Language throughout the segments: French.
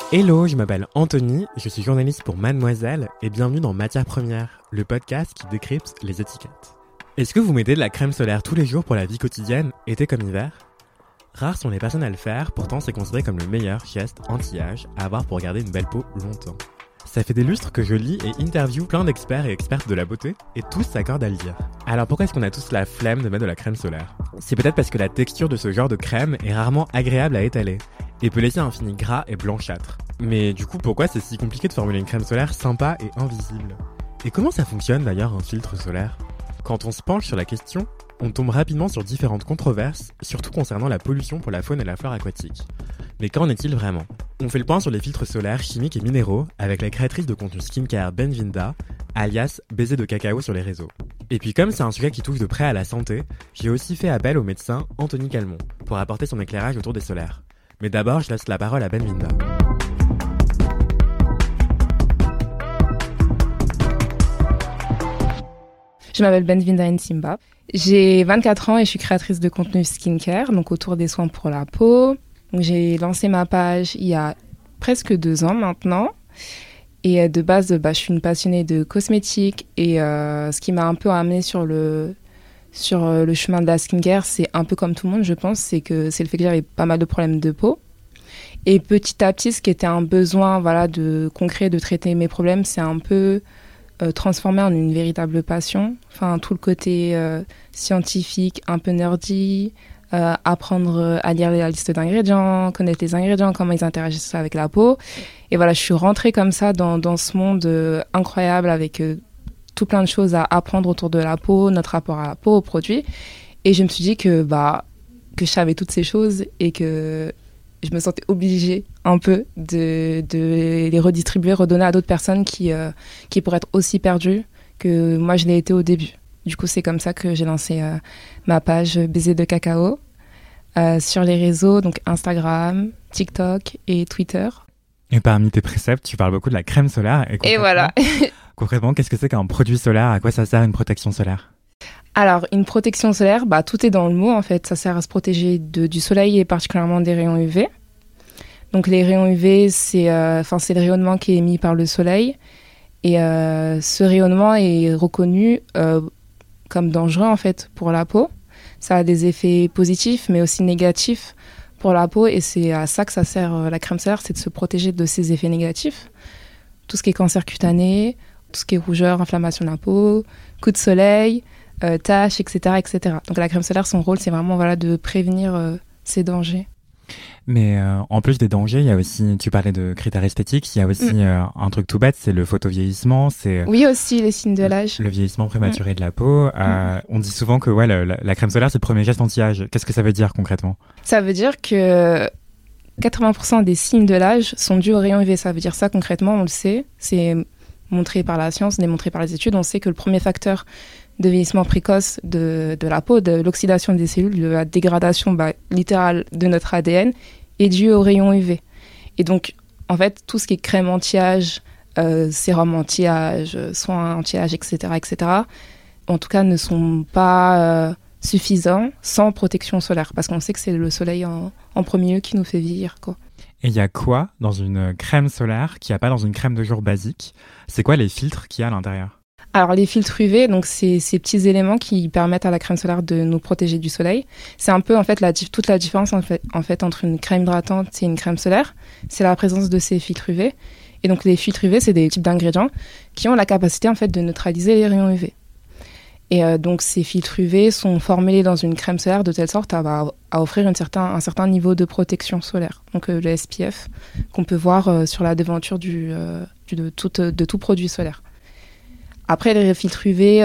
Hello, je m'appelle Anthony, je suis journaliste pour Mademoiselle et bienvenue dans Matières Premières, le podcast qui décrypte les étiquettes. Est-ce que vous mettez de la crème solaire tous les jours pour la vie quotidienne, été comme hiver ? Rares sont les personnes à le faire, pourtant c'est considéré comme le meilleur geste anti-âge à avoir pour garder une belle peau longtemps. Ça fait des lustres que je lis et interview plein d'experts et expertes de la beauté, et tous s'accordent à le dire. Alors pourquoi est-ce qu'on a tous la flemme de mettre de la crème solaire ? C'est peut-être parce que la texture de ce genre de crème est rarement agréable à étaler, et peut laisser un fini gras et blanchâtre. Mais du coup, pourquoi c'est si compliqué de formuler une crème solaire sympa et invisible ? Et comment ça fonctionne d'ailleurs un filtre solaire ? Quand on se penche sur la question, on tombe rapidement sur différentes controverses, surtout concernant la pollution pour la faune et la flore aquatique. Mais qu'en est-il vraiment ? On fait le point sur les filtres solaires chimiques et minéraux avec la créatrice de contenu skincare Benvinda, alias Baiser de cacao sur les réseaux. Et puis comme c'est un sujet qui touche de près à la santé, j'ai aussi fait appel au médecin Anthony Calmont pour apporter son éclairage autour des solaires. Mais d'abord, je laisse la parole à Benvinda. Je m'appelle Benvinda Nsimba. J'ai 24 ans et je suis créatrice de contenu skincare, donc autour des soins pour la peau. Donc, j'ai lancé ma page il y a presque 2 ans maintenant. Et de base, je suis une passionnée de cosmétiques. Et ce qui m'a un peu amenée sur le chemin de la skincare, c'est un peu comme tout le monde, je pense, c'est le fait que j'avais pas mal de problèmes de peau. Et petit à petit, ce qui était un besoin de concret de traiter mes problèmes, c'est un peu transformé en une véritable passion. Enfin, tout le côté scientifique, un peu nerdy, apprendre à lire la liste d'ingrédients, connaître les ingrédients, comment ils interagissent avec la peau. Et voilà, je suis rentrée comme ça dans ce monde incroyable avec tout plein de choses à apprendre autour de la peau, notre rapport à la peau, aux produits. Et je me suis dit que je savais toutes ces choses et que je me sentais obligée un peu de les redistribuer, redonner à d'autres personnes qui pourraient être aussi perdues que moi je l'ai été au début. Du coup, c'est comme ça que j'ai lancé ma page Baiser de cacao sur les réseaux, donc Instagram, TikTok et Twitter. Et parmi tes préceptes, tu parles beaucoup de la crème solaire. Et voilà. Concrètement, qu'est-ce que c'est qu'un produit solaire ? À quoi ça sert une protection solaire ? Alors, une protection solaire, tout est dans le mot en fait. Ça sert à se protéger du soleil et particulièrement des rayons UV. Donc les rayons UV, c'est le rayonnement qui est émis par le soleil. Et ce rayonnement est reconnu comme dangereux en fait pour la peau. Ça a des effets positifs mais aussi négatifs pour la peau. Et c'est à ça que ça sert la crème solaire, c'est de se protéger de ces effets négatifs. Tout ce qui est cancer cutané, tout ce qui est rougeur, inflammation de la peau, coups de soleil, taches, etc., etc. Donc la crème solaire, son rôle, c'est vraiment de prévenir ces dangers. Mais en plus des dangers, il y a aussi, tu parlais de critères esthétiques, il y a aussi un truc tout bête, c'est le photovieillissement. Oui, aussi les signes de l'âge. Le vieillissement prématuré de la peau. On dit souvent que la crème solaire, c'est le premier geste anti-âge. Qu'est-ce que ça veut dire concrètement ? Ça veut dire que 80% des signes de l'âge sont dus aux rayons UV. Ça veut dire ça concrètement, on le sait. C'est montré par la science, démontré par les études. On sait que le premier facteur de vieillissement précoce de la peau, de l'oxydation des cellules, de la dégradation littérale de notre ADN, est dû aux rayons UV. Et donc, en fait, tout ce qui est crème anti-âge, sérum anti-âge, soins anti-âge, etc., en tout cas, ne sont pas suffisants sans protection solaire. Parce qu'on sait que c'est le soleil en premier lieu qui nous fait vieillir, quoi. Et il y a quoi dans une crème solaire qu'il n'y a pas dans une crème de jour basique ? C'est quoi les filtres qu'il y a à l'intérieur ? Alors les filtres UV, donc c'est ces petits éléments qui permettent à la crème solaire de nous protéger du soleil. C'est un peu en fait toute la différence en fait entre une crème hydratante et une crème solaire, c'est la présence de ces filtres UV. Et donc les filtres UV, c'est des types d'ingrédients qui ont la capacité en fait de neutraliser les rayons UV. Et donc ces filtres UV sont formulés dans une crème solaire de telle sorte à offrir un certain niveau de protection solaire. Donc le SPF qu'on peut voir sur la devanture de tout produit solaire. Après, les filtres UV,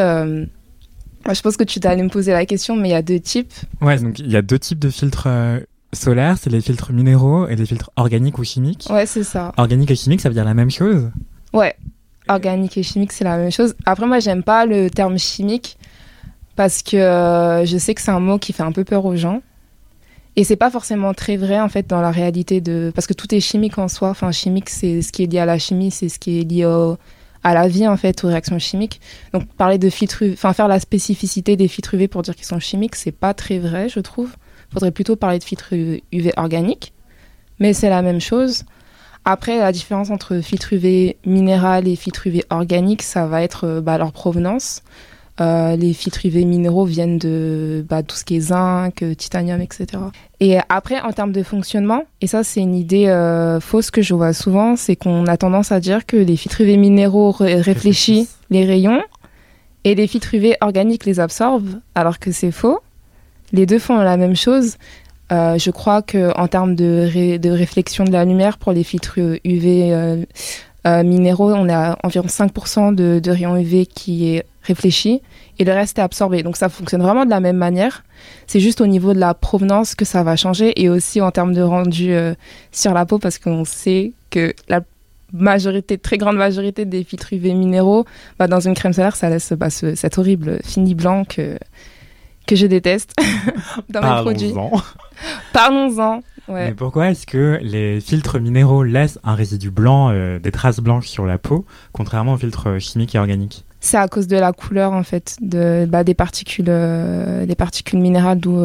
je pense que tu allais me poser la question, mais il y a 2 types. Ouais, donc il y a 2 types de filtres solaires, c'est les filtres minéraux et les filtres organiques ou chimiques. Ouais, c'est ça. Organique et chimique, ça veut dire la même chose ? Ouais, organique et chimique, c'est la même chose. Après, moi, j'aime pas le terme chimique parce que je sais que c'est un mot qui fait un peu peur aux gens. Et c'est pas forcément très vrai, en fait, dans la réalité parce que tout est chimique en soi. Enfin, chimique, c'est ce qui est lié à la chimie, c'est ce qui est lié à la vie, en fait, aux réactions chimiques. Donc, parler de filtres UV, faire la spécificité des filtres UV pour dire qu'ils sont chimiques, c'est pas très vrai, je trouve. Faudrait plutôt parler de filtres UV organiques. Mais c'est la même chose. Après, la différence entre filtre UV minéral et filtre UV organique, ça va être leur provenance. Les filtres UV minéraux viennent de tout ce qui est zinc, titanium, etc. Et après, en termes de fonctionnement, et ça c'est une idée fausse que je vois souvent, c'est qu'on a tendance à dire que les filtres UV minéraux réfléchissent les rayons et les filtres UV organiques les absorbent, alors que c'est faux. Les deux font la même chose. Je crois qu'en termes de réflexion de la lumière, pour les filtres UV minéraux, on a environ 5% de rayons UV qui est réfléchi et le reste est absorbé. Donc ça fonctionne vraiment de la même manière. C'est juste au niveau de la provenance que ça va changer et aussi en termes de rendu sur la peau, parce qu'on sait que la très grande majorité des filtres UV minéraux, dans une crème solaire, ça laisse cet horrible fini blanc que je déteste dans mes produits. Parlons-en. Ouais. Mais pourquoi est-ce que les filtres minéraux laissent un résidu blanc, des traces blanches sur la peau, contrairement aux filtres chimiques et organiques ? C'est à cause de la couleur, en fait, des particules minérales d'où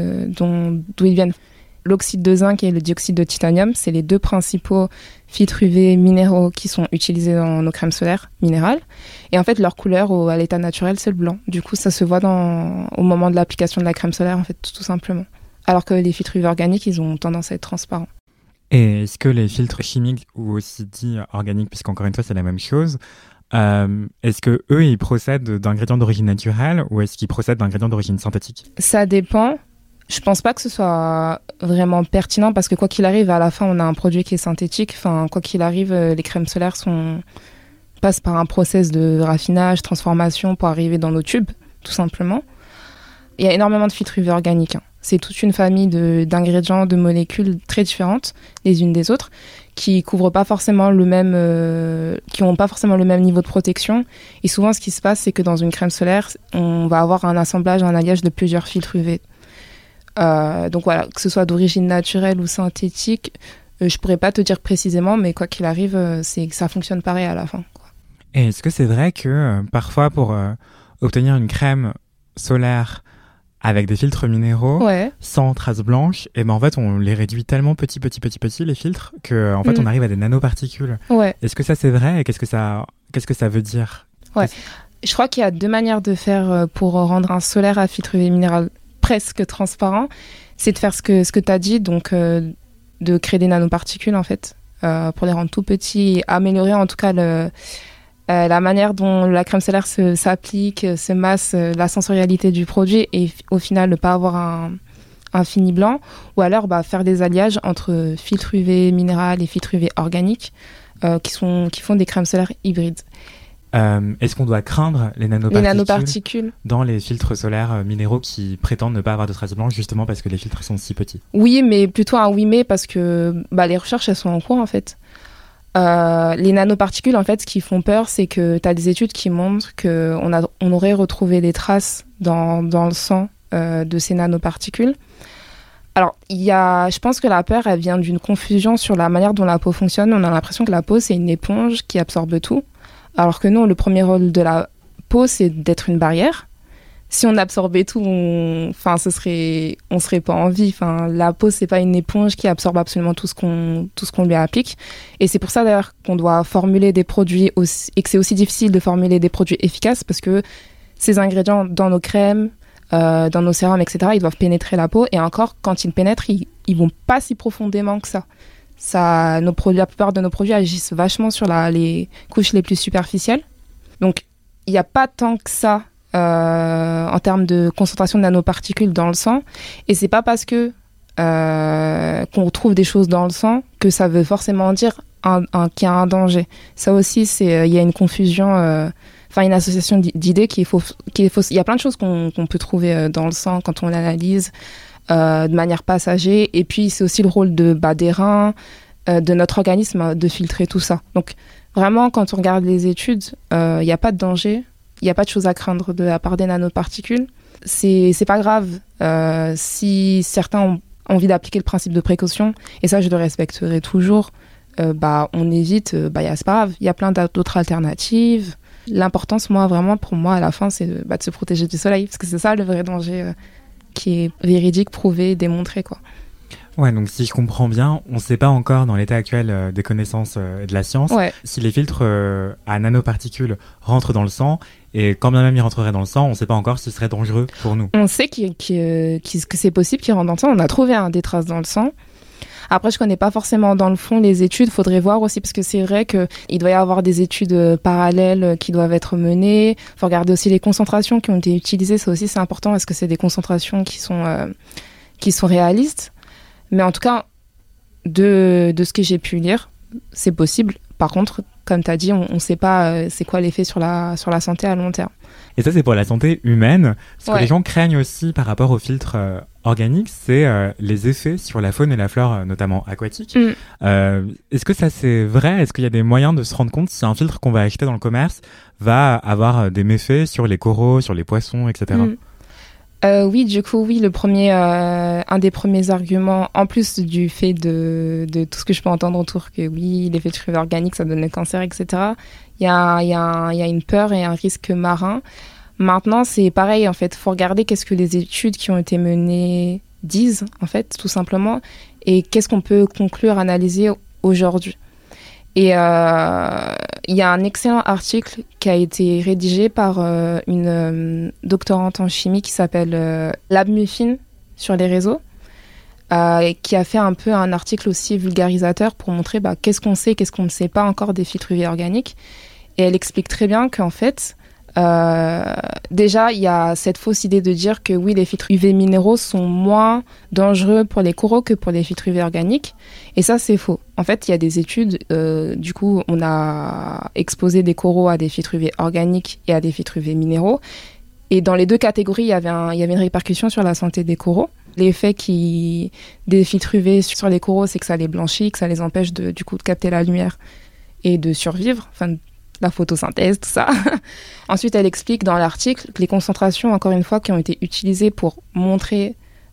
ils viennent. L'oxyde de zinc et le dioxyde de titanium, c'est les deux principaux filtres UV minéraux qui sont utilisés dans nos crèmes solaires minérales. Et en fait, leur couleur à l'état naturel, c'est le blanc. Du coup, ça se voit au moment de l'application de la crème solaire, en fait, tout simplement. Alors que les filtres UV organiques, ils ont tendance à être transparents. Et est-ce que les filtres chimiques, ou aussi dits organiques, puisqu'encore une fois, c'est la même chose, est-ce que eux, ils procèdent d'ingrédients d'origine naturelle ou est-ce qu'ils procèdent d'ingrédients d'origine synthétique ? Ça dépend. Je pense pas que ce soit vraiment pertinent parce que quoi qu'il arrive, à la fin, on a un produit qui est synthétique. Enfin, quoi qu'il arrive, les crèmes solaires passent par un process de raffinage, transformation pour arriver dans nos tubes, tout simplement. Il y a énormément de filtres UV organiques. C'est toute une famille d'ingrédients, de molécules très différentes les unes des autres qui couvrent pas forcément qui ont pas forcément le même niveau de protection. Et souvent, ce qui se passe, c'est que dans une crème solaire, on va avoir un assemblage, un alliage de plusieurs filtres UV. Donc voilà, que ce soit d'origine naturelle ou synthétique, je pourrais pas te dire précisément, mais quoi qu'il arrive, ça fonctionne pareil à la fin, quoi. Et est-ce que c'est vrai que parfois pour obtenir une crème solaire avec des filtres minéraux, sans traces blanches, et en fait on les réduit tellement petits les filtres que en fait on arrive à des nanoparticules. Est-ce que ça c'est vrai et qu'est-ce que ça veut dire ? Je crois qu'il y a deux manières de faire pour rendre un solaire à filtre UV minéral presque transparent. C'est de faire ce que tu as dit, donc de créer des nanoparticules en fait, pour les rendre tout petits et améliorer en tout cas la manière dont la crème solaire s'applique, se masse, la sensorialité du produit et au final ne pas avoir un fini blanc, ou alors faire des alliages entre filtre UV minéral et filtre UV organique qui font des crèmes solaires hybrides. Est-ce qu'on doit craindre les nanoparticules dans les filtres solaires minéraux qui prétendent ne pas avoir de traces blanches justement parce que les filtres sont si petits ? Oui, mais plutôt un oui mais parce que les recherches elles sont en cours en fait. Les nanoparticules, en fait, ce qui font peur, c'est que tu as des études qui montrent qu'on aurait retrouvé des traces dans le sang de ces nanoparticules. Alors, je pense que la peur, elle vient d'une confusion sur la manière dont la peau fonctionne. On a l'impression que la peau, c'est une éponge qui absorbe tout. Alors que non, le premier rôle de la peau, c'est d'être une barrière. Si on absorbait tout, on serait pas en vie. La peau, c'est pas une éponge qui absorbe absolument tout ce qu'on lui applique. Et c'est pour ça d'ailleurs qu'on doit formuler des produits et que c'est aussi difficile de formuler des produits efficaces parce que ces ingrédients dans nos crèmes, dans nos sérums, etc., ils doivent pénétrer la peau. Et encore, quand ils pénètrent, ils vont pas si profondément que ça. La plupart de nos produits agissent vachement sur les couches les plus superficielles. Donc, il n'y a pas tant que ça en termes de concentration de nanoparticules dans le sang. Et c'est pas parce que qu'on trouve des choses dans le sang que ça veut forcément dire qu'il y a un danger. Ça aussi, il y a une confusion, une association d'idées qui est fausse. Il y a plein de choses qu'on peut trouver dans le sang quand on l'analyse de manière passager. Et puis, c'est aussi le rôle des reins, de notre organisme de filtrer tout ça. Donc, vraiment, quand on regarde les études, il n'y a pas de danger. Il n'y a pas de choses à craindre de la part des nanoparticules. C'est pas grave si certains ont envie d'appliquer le principe de précaution, et ça je le respecterai toujours, on évite, c'est pas grave, il y a plein d'autres alternatives. L'importance, pour moi, à la fin, c'est de se protéger du soleil, parce que c'est ça le vrai danger qui est véridique, prouvé, démontré, quoi. Ouais, donc si je comprends bien, on ne sait pas encore dans l'état actuel des connaissances de la science si les filtres à nanoparticules rentrent dans le sang, et quand bien même ils rentreraient dans le sang, on ne sait pas encore s'ils seraient dangereux pour nous. On sait que c'est possible qu'ils rentrent dans le sang, on a trouvé des traces dans le sang. Après, je connais pas forcément dans le fond les études, faudrait voir aussi, parce que c'est vrai qu'il doit y avoir des études parallèles qui doivent être menées. Faut regarder aussi les concentrations qui ont été utilisées, ça aussi c'est important, est-ce que c'est des concentrations qui sont réalistes? Mais en tout cas, de ce que j'ai pu lire, c'est possible. Par contre, comme tu as dit, on ne sait pas c'est quoi l'effet sur la santé à long terme. Et ça, c'est pour la santé humaine. Ce que les gens craignent aussi par rapport aux filtres organiques, c'est les effets sur la faune et la flore, notamment aquatique. Est-ce que ça, c'est vrai? Est-ce qu'il y a des moyens de se rendre compte si un filtre qu'on va acheter dans le commerce va avoir des méfaits sur les coraux, sur les poissons, etc. Oui, du coup, oui, un des premiers arguments, en plus du fait de tout ce que je peux entendre autour, que oui, les filtres UV organiques, ça donne le cancer, etc., il y a une peur et un risque marin. Maintenant, c'est pareil, en fait, il faut regarder qu'est-ce que les études qui ont été menées disent, en fait, tout simplement, et qu'est-ce qu'on peut conclure, analyser aujourd'hui. Et il y a un excellent article qui a été rédigé par une doctorante en chimie qui s'appelle Lab Muffin sur les réseaux, qui a fait un peu un article aussi vulgarisateur pour montrer qu'est-ce qu'on sait, qu'est-ce qu'on ne sait pas encore des filtres UV organiques. Et elle explique très bien qu'en fait, déjà, il y a cette fausse idée de dire que oui, les filtres UV minéraux sont moins dangereux pour les coraux que pour les filtres UV organiques. Et ça, c'est faux. En fait, il y a des études, du coup, on a exposé des coraux à des filtres UV organiques et à des filtres UV minéraux. Et dans les deux catégories, il y avait une répercussion sur la santé des coraux. L'effet des filtres UV sur les coraux, c'est que ça les blanchit, que ça les empêche de capter la lumière et de survivre, enfin, la photosynthèse, tout ça. Ensuite, elle explique dans l'article que les concentrations, encore une fois, qui ont été utilisées pour montrer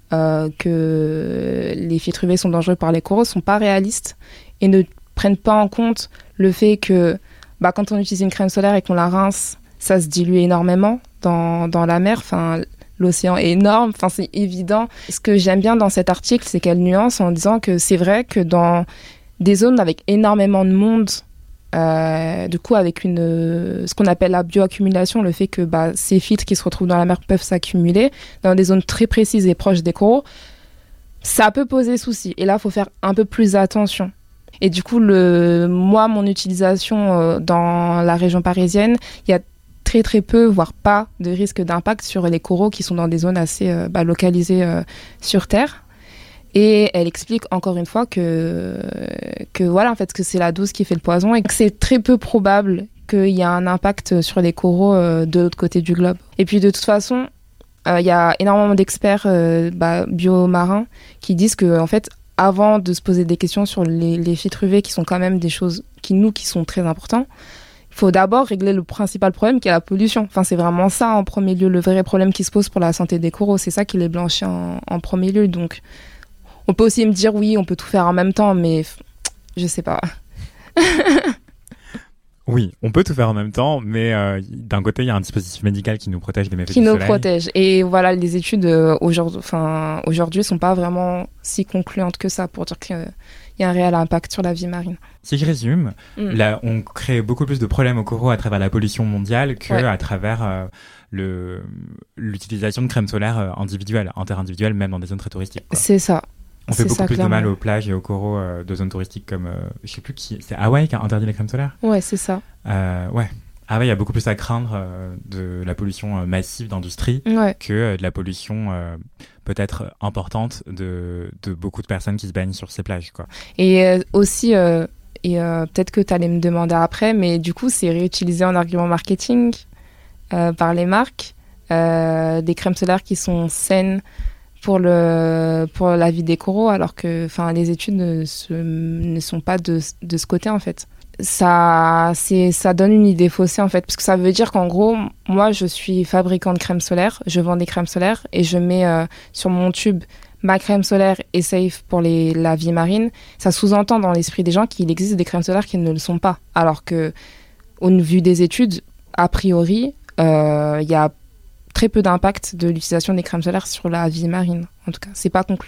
que les filtres UV sont dangereux par les coraux ne sont pas réalistes et ne prennent pas en compte le fait que quand on utilise une crème solaire et qu'on la rince, ça se dilue énormément dans la mer. Enfin, l'océan est énorme, enfin, c'est évident. Ce que j'aime bien dans cet article, c'est qu'elle nuance en disant que c'est vrai que dans des zones avec énormément de monde, du coup, avec ce qu'on appelle la bioaccumulation, le fait que ces filtres qui se retrouvent dans la mer peuvent s'accumuler dans des zones très précises et proches des coraux, ça peut poser souci. Et là, il faut faire un peu plus attention. Et du coup, mon utilisation dans la région parisienne, il y a très très peu, voire pas de risque d'impact sur les coraux qui sont dans des zones assez localisées sur Terre. Et elle explique encore une fois que voilà, en fait, que c'est la dose qui fait le poison et que c'est très peu probable qu'il y ait un impact sur les coraux de l'autre côté du globe. Et puis de toute façon, il y a énormément d'experts biomarins qui disent que, en fait, avant de se poser des questions sur les filtres UV, qui sont quand même des choses qui sont très importantes, il faut d'abord régler le principal problème qui est la pollution. Enfin, c'est vraiment ça en premier lieu, le vrai problème qui se pose pour la santé des coraux. C'est ça qui les blanchit en premier lieu. Donc, on peut aussi me dire oui, on peut tout faire en même temps, mais je sais pas. Oui, on peut tout faire en même temps, mais d'un côté, il y a un dispositif médical qui nous protège des méfaits du soleil. Qui nous protège. Et voilà, les études aujourd'hui sont pas vraiment si concluantes que ça pour dire qu'il y a un réel impact sur la vie marine. Si je résume, là, on crée beaucoup plus de problèmes aux coraux à travers la pollution mondiale qu'à travers l'utilisation de crème solaire individuelle, interindividuelle, même dans des zones très touristiques, quoi. C'est ça. On fait beaucoup plus de mal aux plages et aux coraux de zones touristiques comme, je sais plus qui, c'est Hawaï qui a interdit les crèmes solaires? Ouais, c'est ça. Ouais. Hawaï a beaucoup plus à craindre de la pollution massive d'industrie que de la pollution peut-être importante de beaucoup de personnes qui se baignent sur ces plages, quoi. Et aussi, peut-être que tu allais me demander après, mais du coup, c'est réutilisé en argument marketing par les marques, des crèmes solaires qui sont saines pour la vie des coraux, alors que les études ne sont pas de ce côté, en fait. Ça donne une idée faussée, en fait, parce que ça veut dire qu'en gros, moi, je suis fabricant de crème solaire, je vends des crèmes solaires et je mets sur mon tube ma crème solaire est safe pour la vie marine. Ça sous-entend dans l'esprit des gens qu'il existe des crèmes solaires qui ne le sont pas, alors que, au vu des études, a priori, il y a très peu d'impact de l'utilisation des crèmes solaires sur la vie marine. En tout cas, c'est pas concluant.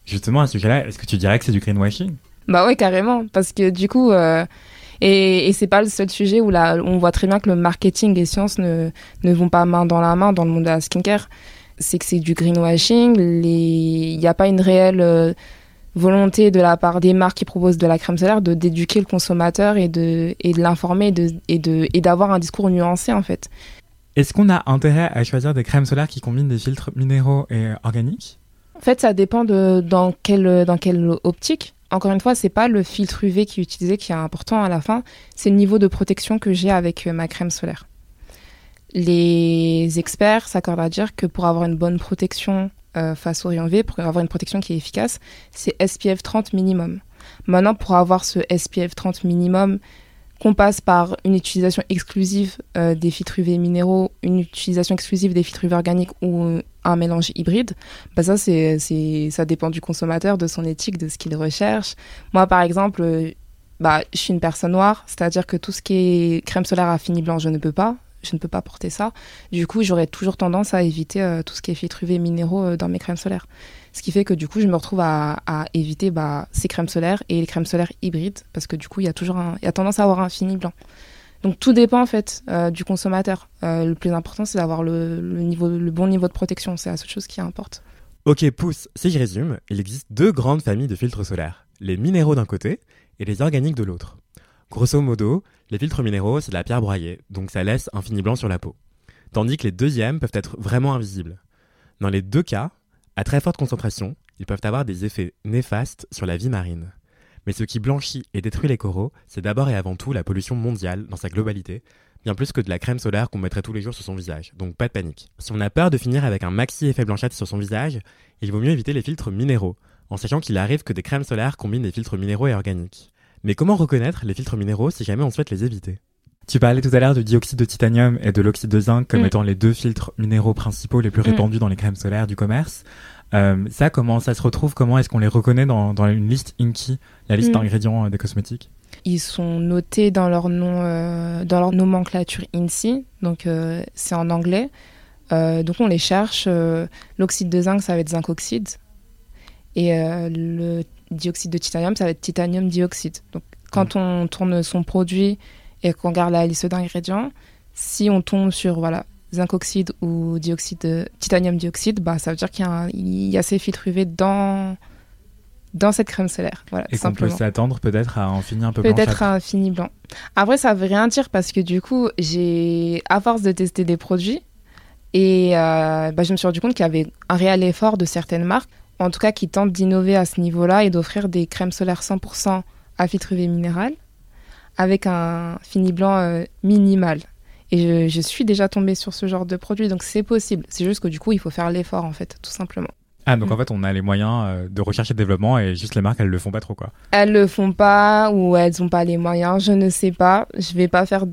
Justement, à ce sujet-là, est-ce que tu dirais que c'est du greenwashing ? Bah ouais, carrément, parce que du coup, et c'est pas le seul sujet où là, on voit très bien que le marketing et sciences ne vont pas main dans la main dans le monde de la skincare. C'est que c'est du greenwashing, il n'y a pas une réelle volonté de la part des marques qui proposent de la crème solaire d'éduquer le consommateur et de l'informer et d'avoir un discours nuancé en fait. Est-ce qu'on a intérêt à choisir des crèmes solaires qui combinent des filtres minéraux et organiques ? En fait, ça dépend dans quelle optique. Encore une fois, c'est pas le filtre UV qui est utilisé qui est important à la fin, c'est le niveau de protection que j'ai avec ma crème solaire. Les experts s'accordent à dire que pour avoir une bonne protection face aux rayons UV, pour avoir une protection qui est efficace, c'est SPF 30 minimum. Maintenant, pour avoir ce SPF 30 minimum, qu'on passe par une utilisation exclusive des filtres UV minéraux, une utilisation exclusive des filtres UV organiques ou un mélange hybride, bah ça, ça dépend du consommateur, de son éthique, de ce qu'il recherche. Moi, par exemple, je suis une personne noire, c'est-à-dire que tout ce qui est crème solaire à fini blanc, je ne peux pas porter ça. Du coup, j'aurais toujours tendance à éviter tout ce qui est filtres UV minéraux dans mes crèmes solaires. Ce qui fait que du coup, je me retrouve à éviter ces crèmes solaires et les crèmes solaires hybrides parce que du coup, il y a tendance à avoir un fini blanc. Donc tout dépend en fait du consommateur. Le plus important, c'est d'avoir le bon niveau de protection. C'est la seule chose qui importe. Ok, pouce, si je résume, il existe 2 grandes familles de filtres solaires. Les minéraux d'un côté et les organiques de l'autre. Grosso modo, les filtres minéraux, c'est de la pierre broyée, donc ça laisse un fini blanc sur la peau. Tandis que les deuxièmes peuvent être vraiment invisibles. Dans les 2 cas, à très forte concentration, ils peuvent avoir des effets néfastes sur la vie marine. Mais ce qui blanchit et détruit les coraux, c'est d'abord et avant tout la pollution mondiale dans sa globalité, bien plus que de la crème solaire qu'on mettrait tous les jours sur son visage, donc pas de panique. Si on a peur de finir avec un maxi effet blanchâtre sur son visage, il vaut mieux éviter les filtres minéraux, en sachant qu'il arrive que des crèmes solaires combinent des filtres minéraux et organiques. Mais comment reconnaître les filtres minéraux si jamais on souhaite les éviter ? Tu parlais tout à l'heure du dioxyde de titanium et de l'oxyde de zinc comme étant les 2 filtres minéraux principaux les plus répandus dans les crèmes solaires du commerce. Ça, comment ça se retrouve ? Comment est-ce qu'on les reconnaît dans une liste INCI, la liste d'ingrédients des cosmétiques ? Ils sont notés dans leur nom, dans leur nomenclature INCI, donc c'est en anglais. Donc on les cherche. L'oxyde de zinc, ça va être zinc oxyde. Et le dioxyde de titanium, ça va être titanium dioxyde. Donc quand on tourne son produit et qu'on regarde la liste d'ingrédients, si on tombe sur zinc oxyde ou titanium dioxyde, ça veut dire qu'il y a ces filtres UV dans cette crème solaire. Voilà, et qu'on peut s'attendre peut-être à un fini un peu blanc. Peut-être à un fini blanc. Après, ça veut rien dire parce que du coup, à force de tester des produits, et je me suis rendu compte qu'il y avait un réel effort de certaines marques, en tout cas qui tentent d'innover à ce niveau-là et d'offrir des crèmes solaires 100% à filtre UV minéral avec un fini blanc minimal. Et je suis déjà tombée sur ce genre de produit, donc c'est possible. C'est juste que du coup, il faut faire l'effort, en fait, tout simplement. Ah, donc en fait, on a les moyens de recherche et de développement et juste les marques, elles le font pas trop, quoi. Elles le font pas ou elles ont pas les moyens, je ne sais pas. Je vais pas faire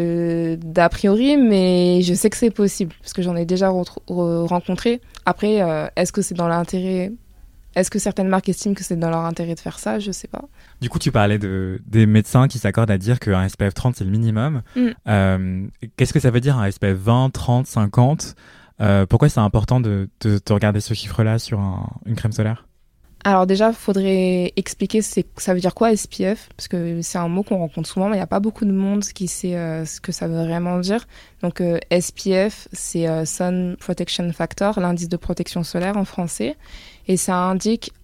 d'a priori, mais je sais que c'est possible parce que j'en ai déjà rencontré. Après, est-ce que c'est dans l'intérêt ? Est-ce que certaines marques estiment que c'est dans leur intérêt de faire ça ? Je sais pas. Du coup, tu parlais des médecins qui s'accordent à dire qu'un SPF 30, c'est le minimum. Qu'est-ce que ça veut dire un SPF 20, 30, 50 ? Pourquoi c'est important de regarder ce chiffre-là sur une crème solaire ? Alors déjà, il faudrait expliquer ça veut dire quoi SPF, parce que c'est un mot qu'on rencontre souvent, mais il n'y a pas beaucoup de monde qui sait ce que ça veut vraiment dire. Donc SPF, c'est Sun Protection Factor, l'indice de protection solaire en français, et ça indique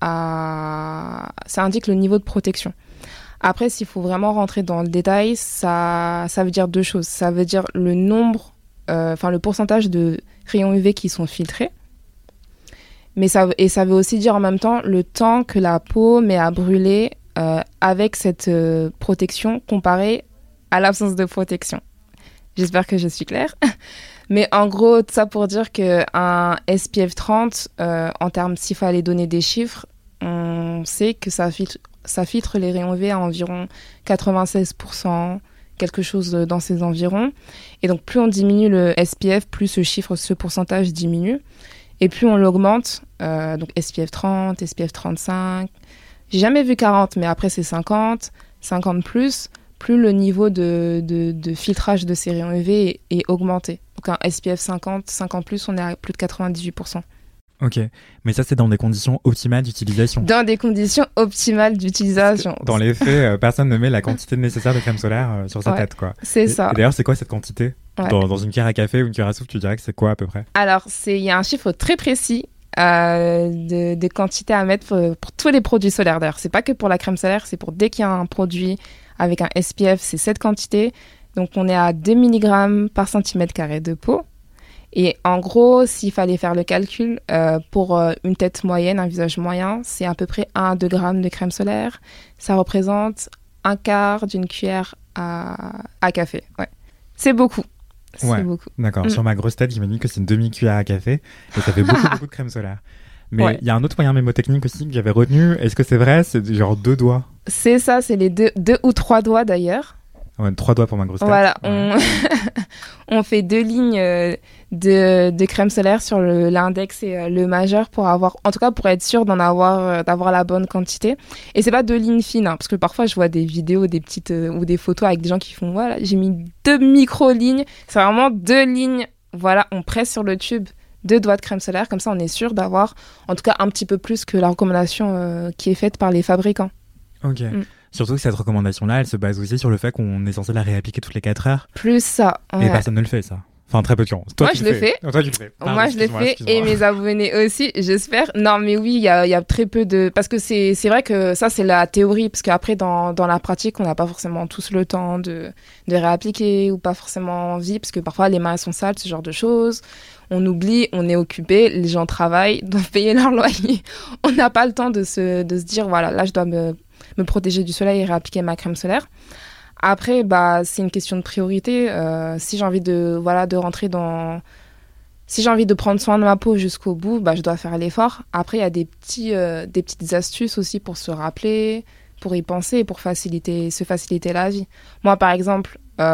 le niveau de protection. Après, s'il faut vraiment rentrer dans le détail, ça veut dire 2 choses. Ça veut dire le nombre, le pourcentage de rayons UV qui sont filtrés. Mais ça veut aussi dire en même temps le temps que la peau met à brûler avec cette protection comparée à l'absence de protection. J'espère que je suis claire. Mais en gros, ça pour dire qu'un SPF 30, en termes, s'il fallait donner des chiffres, on sait que ça filtre les rayons UV à environ 96%, quelque chose dans ces environs. Et donc, plus on diminue le SPF, plus ce pourcentage diminue. Et plus on l'augmente, donc SPF 30, SPF 35, j'ai jamais vu 40, mais après c'est 50 plus le niveau de filtrage de ces rayons UV est augmenté. Donc un SPF 50 plus, on est à plus de 98%. Ok, mais ça c'est dans des conditions optimales d'utilisation. Dans des conditions optimales d'utilisation. Dans les faits, personne ne met la quantité nécessaire de crème solaire sur sa tête, quoi. C'est ça. Et d'ailleurs, c'est quoi cette quantité dans une cuillère à café ou une cuillère à soupe, tu dirais que c'est quoi à peu près? Alors, il y a un chiffre très précis de quantité à mettre pour tous les produits solaires. D'ailleurs, c'est pas que pour la crème solaire, c'est pour dès qu'il y a un produit avec un SPF, c'est cette quantité. Donc, on est à 2 mg par centimètre carré de peau. Et en gros, s'il fallait faire le calcul, pour une tête moyenne, un visage moyen, c'est à peu près 1 à 2 grammes de crème solaire. Ça représente un quart d'une cuillère à café. Ouais. C'est beaucoup. Ouais, beaucoup. D'accord. Sur ma grosse tête, je me dis que c'est une demi-cuillère à café et ça fait beaucoup de crème solaire. Mais il y a un autre moyen mémotechnique aussi que j'avais retenu. Est-ce que c'est vrai? C'est genre 2 doigts. C'est ça, c'est les 2 ou 3 doigts d'ailleurs. Ouais, 3 doigts pour ma grosse tête. Voilà, on fait 2 lignes de crème solaire sur l'index et le majeur pour être sûr d'avoir la bonne quantité. Et c'est pas 2 lignes fines, hein, parce que parfois je vois des vidéos, des petites ou des photos avec des gens qui font voilà, j'ai mis 2 micro-lignes. C'est vraiment 2 lignes. Voilà, on presse sur le tube 2 doigts de crème solaire, comme ça on est sûr d'avoir en tout cas un petit peu plus que la recommandation qui est faite par les fabricants. Ok. Surtout que cette recommandation-là, elle se base aussi sur le fait qu'on est censé la réappliquer toutes les 4 heures. Plus ça. Ouais. Et personne ne le fait, ça. Enfin, très peu de gens. Moi, je le fais. Toi, tu le fais. Pardon, moi, je le fais. Et mes abonnés aussi, j'espère. Non, mais oui, il y a très peu de... Parce que c'est vrai que ça, c'est la théorie. Parce qu'après, dans la pratique, on n'a pas forcément tous le temps de réappliquer ou pas forcément envie. Parce que parfois, les mains sont sales, ce genre de choses. On oublie, on est occupé, les gens travaillent, doivent payer leur loyer. On n'a pas le temps de se dire, voilà, là, je dois me protéger du soleil et réappliquer ma crème solaire. Après, c'est une question de priorité. Si j'ai envie de prendre soin de ma peau jusqu'au bout, je dois faire l'effort. Après, il y a des petites astuces aussi pour se rappeler, pour y penser et pour se faciliter la vie. Moi, par exemple,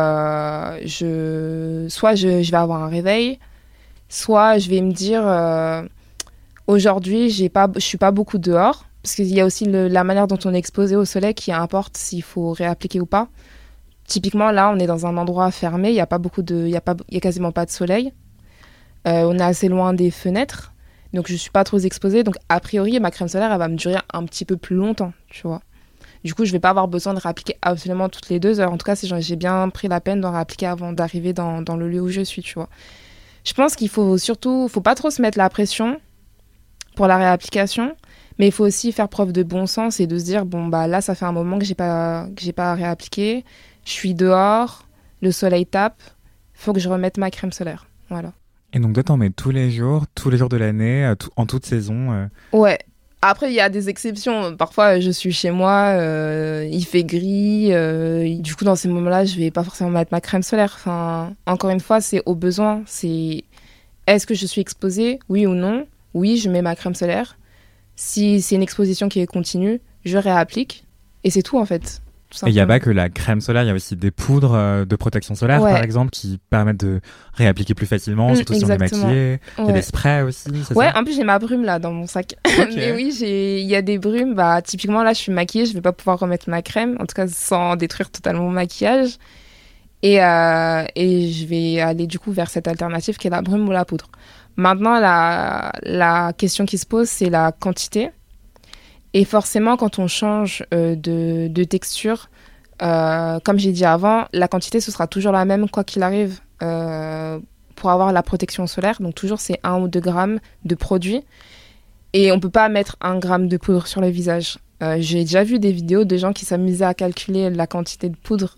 soit je vais avoir un réveil, soit je vais me dire aujourd'hui, je suis pas beaucoup dehors. Parce qu'il y a aussi la manière dont on est exposé au soleil qui importe s'il faut réappliquer ou pas. Typiquement, là, on est dans un endroit fermé, il y a quasiment pas de soleil. On est assez loin des fenêtres, donc je suis pas trop exposée. Donc, a priori, ma crème solaire, elle va me durer un petit peu plus longtemps, tu vois. Du coup, je vais pas avoir besoin de réappliquer absolument toutes les 2 heures. En tout cas, si j'ai bien pris la peine d'en réappliquer avant d'arriver dans le lieu où je suis, tu vois. Je pense qu'il faut pas trop se mettre la pression pour la réapplication. Mais il faut aussi faire preuve de bon sens et de se dire, là, ça fait un moment que j'ai pas réappliqué. Je suis dehors, le soleil tape, il faut que je remette ma crème solaire. Voilà. Et donc, toi, t'en mets tous les jours de l'année, en toute saison Ouais. Après, il y a des exceptions. Parfois, je suis chez moi, il fait gris. Du coup, dans ces moments-là, je vais pas forcément mettre ma crème solaire. Enfin, encore une fois, c'est au besoin. Est-ce que je suis exposée? Oui ou non? Oui, je mets ma crème solaire. Si c'est une exposition qui est continue, je réapplique. Et c'est tout, en fait. Et il n'y a pas que la crème solaire, il y a aussi des poudres de protection solaire, par exemple, qui permettent de réappliquer plus facilement, surtout si on est maquillé. Il y a des sprays aussi, c'est ça? En plus, j'ai ma brume, là, dans mon sac. Okay. Mais oui, il y a des brumes. Typiquement, là, je suis maquillée, je ne vais pas pouvoir remettre ma crème, en tout cas, sans détruire totalement mon maquillage. Et je vais aller, du coup, vers cette alternative qui est la brume ou la poudre. Maintenant, la question qui se pose, c'est la quantité. Et forcément, quand on change de texture, comme j'ai dit avant, la quantité, ce sera toujours la même, quoi qu'il arrive, pour avoir la protection solaire. Donc toujours, c'est 1 ou 2 grammes de produit. Et on ne peut pas mettre 1 gramme de poudre sur le visage. J'ai déjà vu des vidéos de gens qui s'amusaient à calculer la quantité de poudre,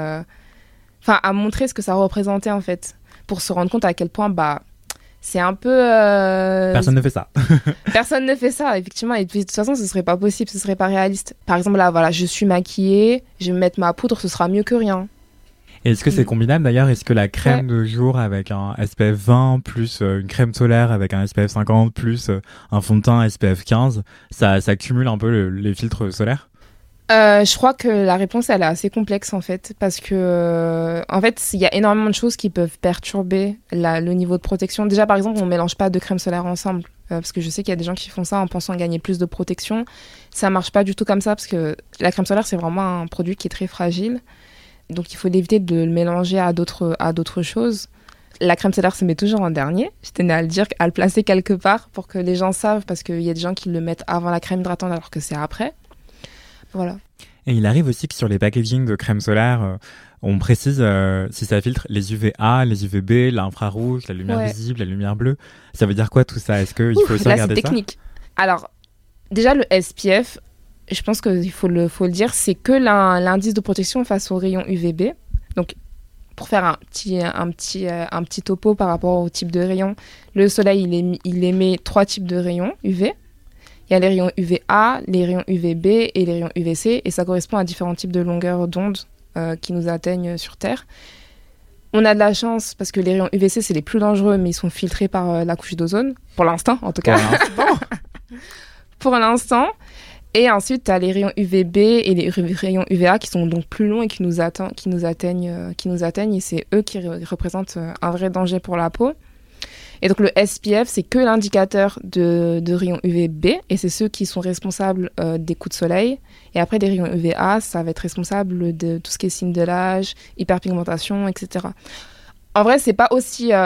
à montrer ce que ça représentait, en fait, pour se rendre compte à quel point... c'est un peu... Personne ne fait ça. Personne ne fait ça, effectivement. Et puis, de toute façon, ce serait pas possible, ce serait pas réaliste. Par exemple, là, voilà, je suis maquillée, je vais mettre ma poudre, ce sera mieux que rien. Et est-ce que c'est combinable d'ailleurs? Est-ce que la crème de jour avec un SPF 20 plus une crème solaire avec un SPF 50 plus un fond de teint SPF 15, ça cumule un peu les filtres solaires? Je crois que la réponse, elle est assez complexe, en fait, parce que, en fait, il y a énormément de choses qui peuvent perturber le niveau de protection. Déjà, par exemple, on mélange pas 2 crèmes solaires ensemble, parce que je sais qu'il y a des gens qui font ça en pensant gagner plus de protection. Ça marche pas du tout comme ça, parce que la crème solaire, c'est vraiment un produit qui est très fragile. Donc, il faut éviter de le mélanger à d'autres choses. la crème solaire se met toujours en dernier. Je tenais à le dire, à le placer quelque part pour que les gens savent, parce qu'il y a des gens qui le mettent avant la crème hydratante alors que c'est après. Voilà. Et il arrive aussi que sur les packaging de crème solaire, on précise si ça filtre les UVA, les UVB, l'infrarouge, la lumière visible, la lumière bleue. Ça veut dire quoi tout ça? Est-ce qu'il faut aussi regarder ça? Là, c'est technique. Alors, déjà, le SPF, je pense qu'il faut le dire, c'est que l'indice de protection face aux rayons UVB. Donc, pour faire un petit topo par rapport au type de rayon, le soleil, il émet 3 types de rayons UV. Il y a les rayons UVA, les rayons UVB et les rayons UVC, et ça correspond à différents types de longueurs d'onde qui nous atteignent sur Terre. On a de la chance parce que les rayons UVC, c'est les plus dangereux, mais ils sont filtrés par la couche d'ozone, pour l'instant en tout cas. Pour l'instant. Et ensuite, tu as les rayons UVB et les rayons UVA qui sont donc plus longs et qui nous atteignent, et c'est eux qui représentent un vrai danger pour la peau. Et donc le SPF, c'est que l'indicateur de rayons UVB, et c'est ceux qui sont responsables des coups de soleil. Et après, les rayons UVA, ça va être responsable de tout ce qui est signe de l'âge, hyperpigmentation, etc. En vrai, c'est pas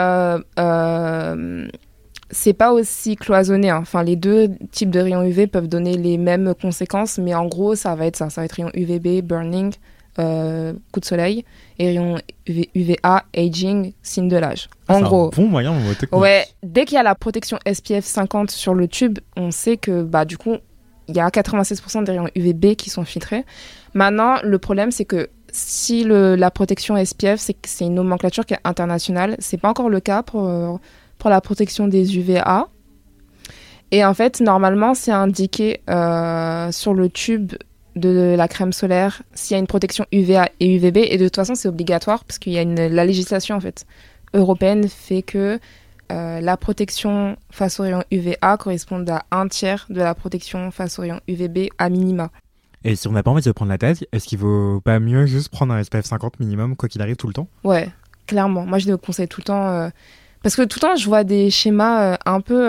aussi cloisonné, hein. Enfin, les deux types de rayons UV peuvent donner les mêmes conséquences, mais en gros, ça va être rayons UVB, burning, coup de soleil, et rayons UVA, aging, signe de l'âge. En gros, c'est un bon moyen technique. Ouais, dès qu'il y a la protection SPF 50 sur le tube, on sait que du coup, il y a 96% des rayons UVB qui sont filtrés. Maintenant, le problème, c'est que si la protection SPF, c'est une nomenclature qui est internationale, c'est pas encore le cas pour la protection des UVA. Et en fait, normalement, c'est indiqué sur le tube de la crème solaire s'il y a une protection UVA et UVB. Et de toute façon, c'est obligatoire parce qu'il y a la législation en fait européenne fait que la protection face aux rayons UVA correspond à 1/3 de la protection face aux rayons UVB à minima. Et si on n'a pas envie de se prendre la tête, est-ce qu'il vaut pas mieux juste prendre un SPF 50 minimum quoi qu'il arrive tout le temps? Ouais, clairement. Moi, je le conseille tout le temps. Parce que tout le temps, je vois des schémas un peu,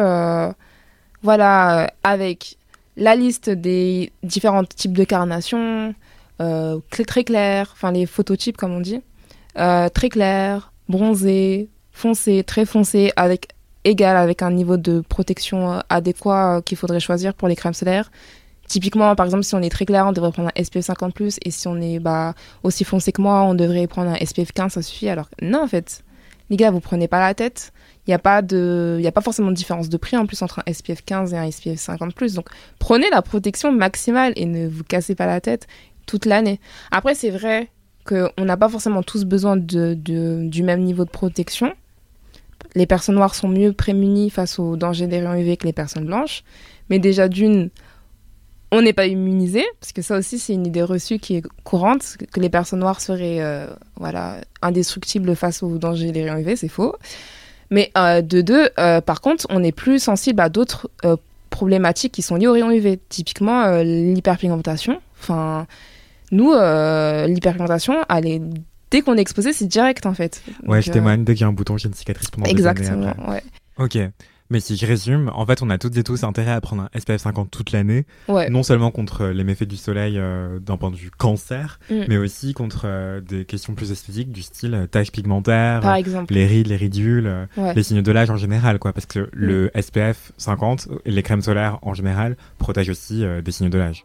avec la liste des différents types de carnation, très clair, enfin les phototypes comme on dit, très clair, bronzé, foncé, très foncé, avec un niveau de protection adéquat qu'il faudrait choisir pour les crèmes solaires. Typiquement, par exemple, si on est très clair, on devrait prendre un SPF 50+, et si on est aussi foncé que moi, on devrait prendre un SPF 15, ça suffit. Alors non, en fait, les gars, vous prenez pas la tête. Il n'y a pas forcément de différence de prix en plus entre un SPF 15 et un SPF 50+. Donc, prenez la protection maximale et ne vous cassez pas la tête toute l'année. Après, c'est vrai qu'on n'a pas forcément tous besoin du même niveau de protection. Les personnes noires sont mieux prémunies face aux dangers des rayons UV que les personnes blanches. Mais déjà, on n'est pas immunisé, parce que ça aussi, c'est une idée reçue qui est courante, que les personnes noires seraient indestructibles face aux dangers des rayons UV, c'est faux. Mais par contre, on est plus sensible à d'autres problématiques qui sont liées aux rayons UV. Typiquement, l'hyperpigmentation. Enfin, nous, l'hyperpigmentation, dès qu'on est exposé, c'est direct, en fait. Ouais, je témoigne, dès qu'il y a un bouton, j'ai une cicatrice pendant des années. Exactement, ouais. Ok. Mais si je résume, en fait, on a toutes et tous intérêt à prendre un SPF 50 toute l'année, ouais. Non seulement contre les méfaits du soleil d'un point de vue cancer, mais aussi contre des questions plus esthétiques du style taches pigmentaires, par exemple. Les rides, les ridules, ouais. Les signes de l'âge en général, quoi, parce que le SPF 50 et les crèmes solaires en général protègent aussi des signes de l'âge.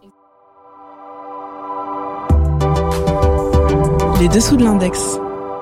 Les dessous de l'index.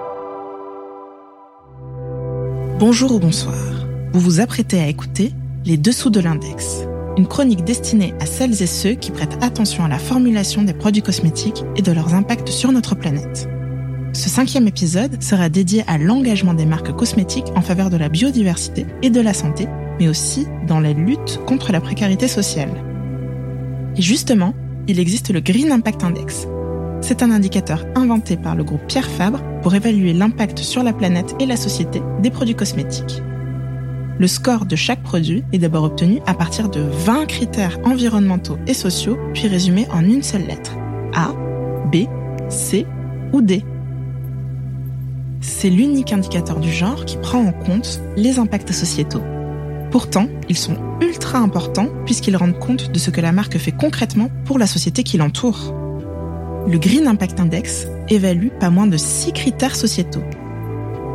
Bonjour ou bonsoir. Vous vous apprêtez à écouter Les Dessous de l'Index, une chronique destinée à celles et ceux qui prêtent attention à la formulation des produits cosmétiques et de leurs impacts sur notre planète. Ce 5e épisode sera dédié à l'engagement des marques cosmétiques en faveur de la biodiversité et de la santé, mais aussi dans la lutte contre la précarité sociale. Et justement, il existe le Green Impact Index. C'est un indicateur inventé par le groupe Pierre Fabre pour évaluer l'impact sur la planète et la société des produits cosmétiques. Le score de chaque produit est d'abord obtenu à partir de 20 critères environnementaux et sociaux, puis résumés en une seule lettre, A, B, C ou D. C'est l'unique indicateur du genre qui prend en compte les impacts sociétaux. Pourtant, ils sont ultra importants puisqu'ils rendent compte de ce que la marque fait concrètement pour la société qui l'entoure. Le Green Impact Index évalue pas moins de 6 critères sociétaux.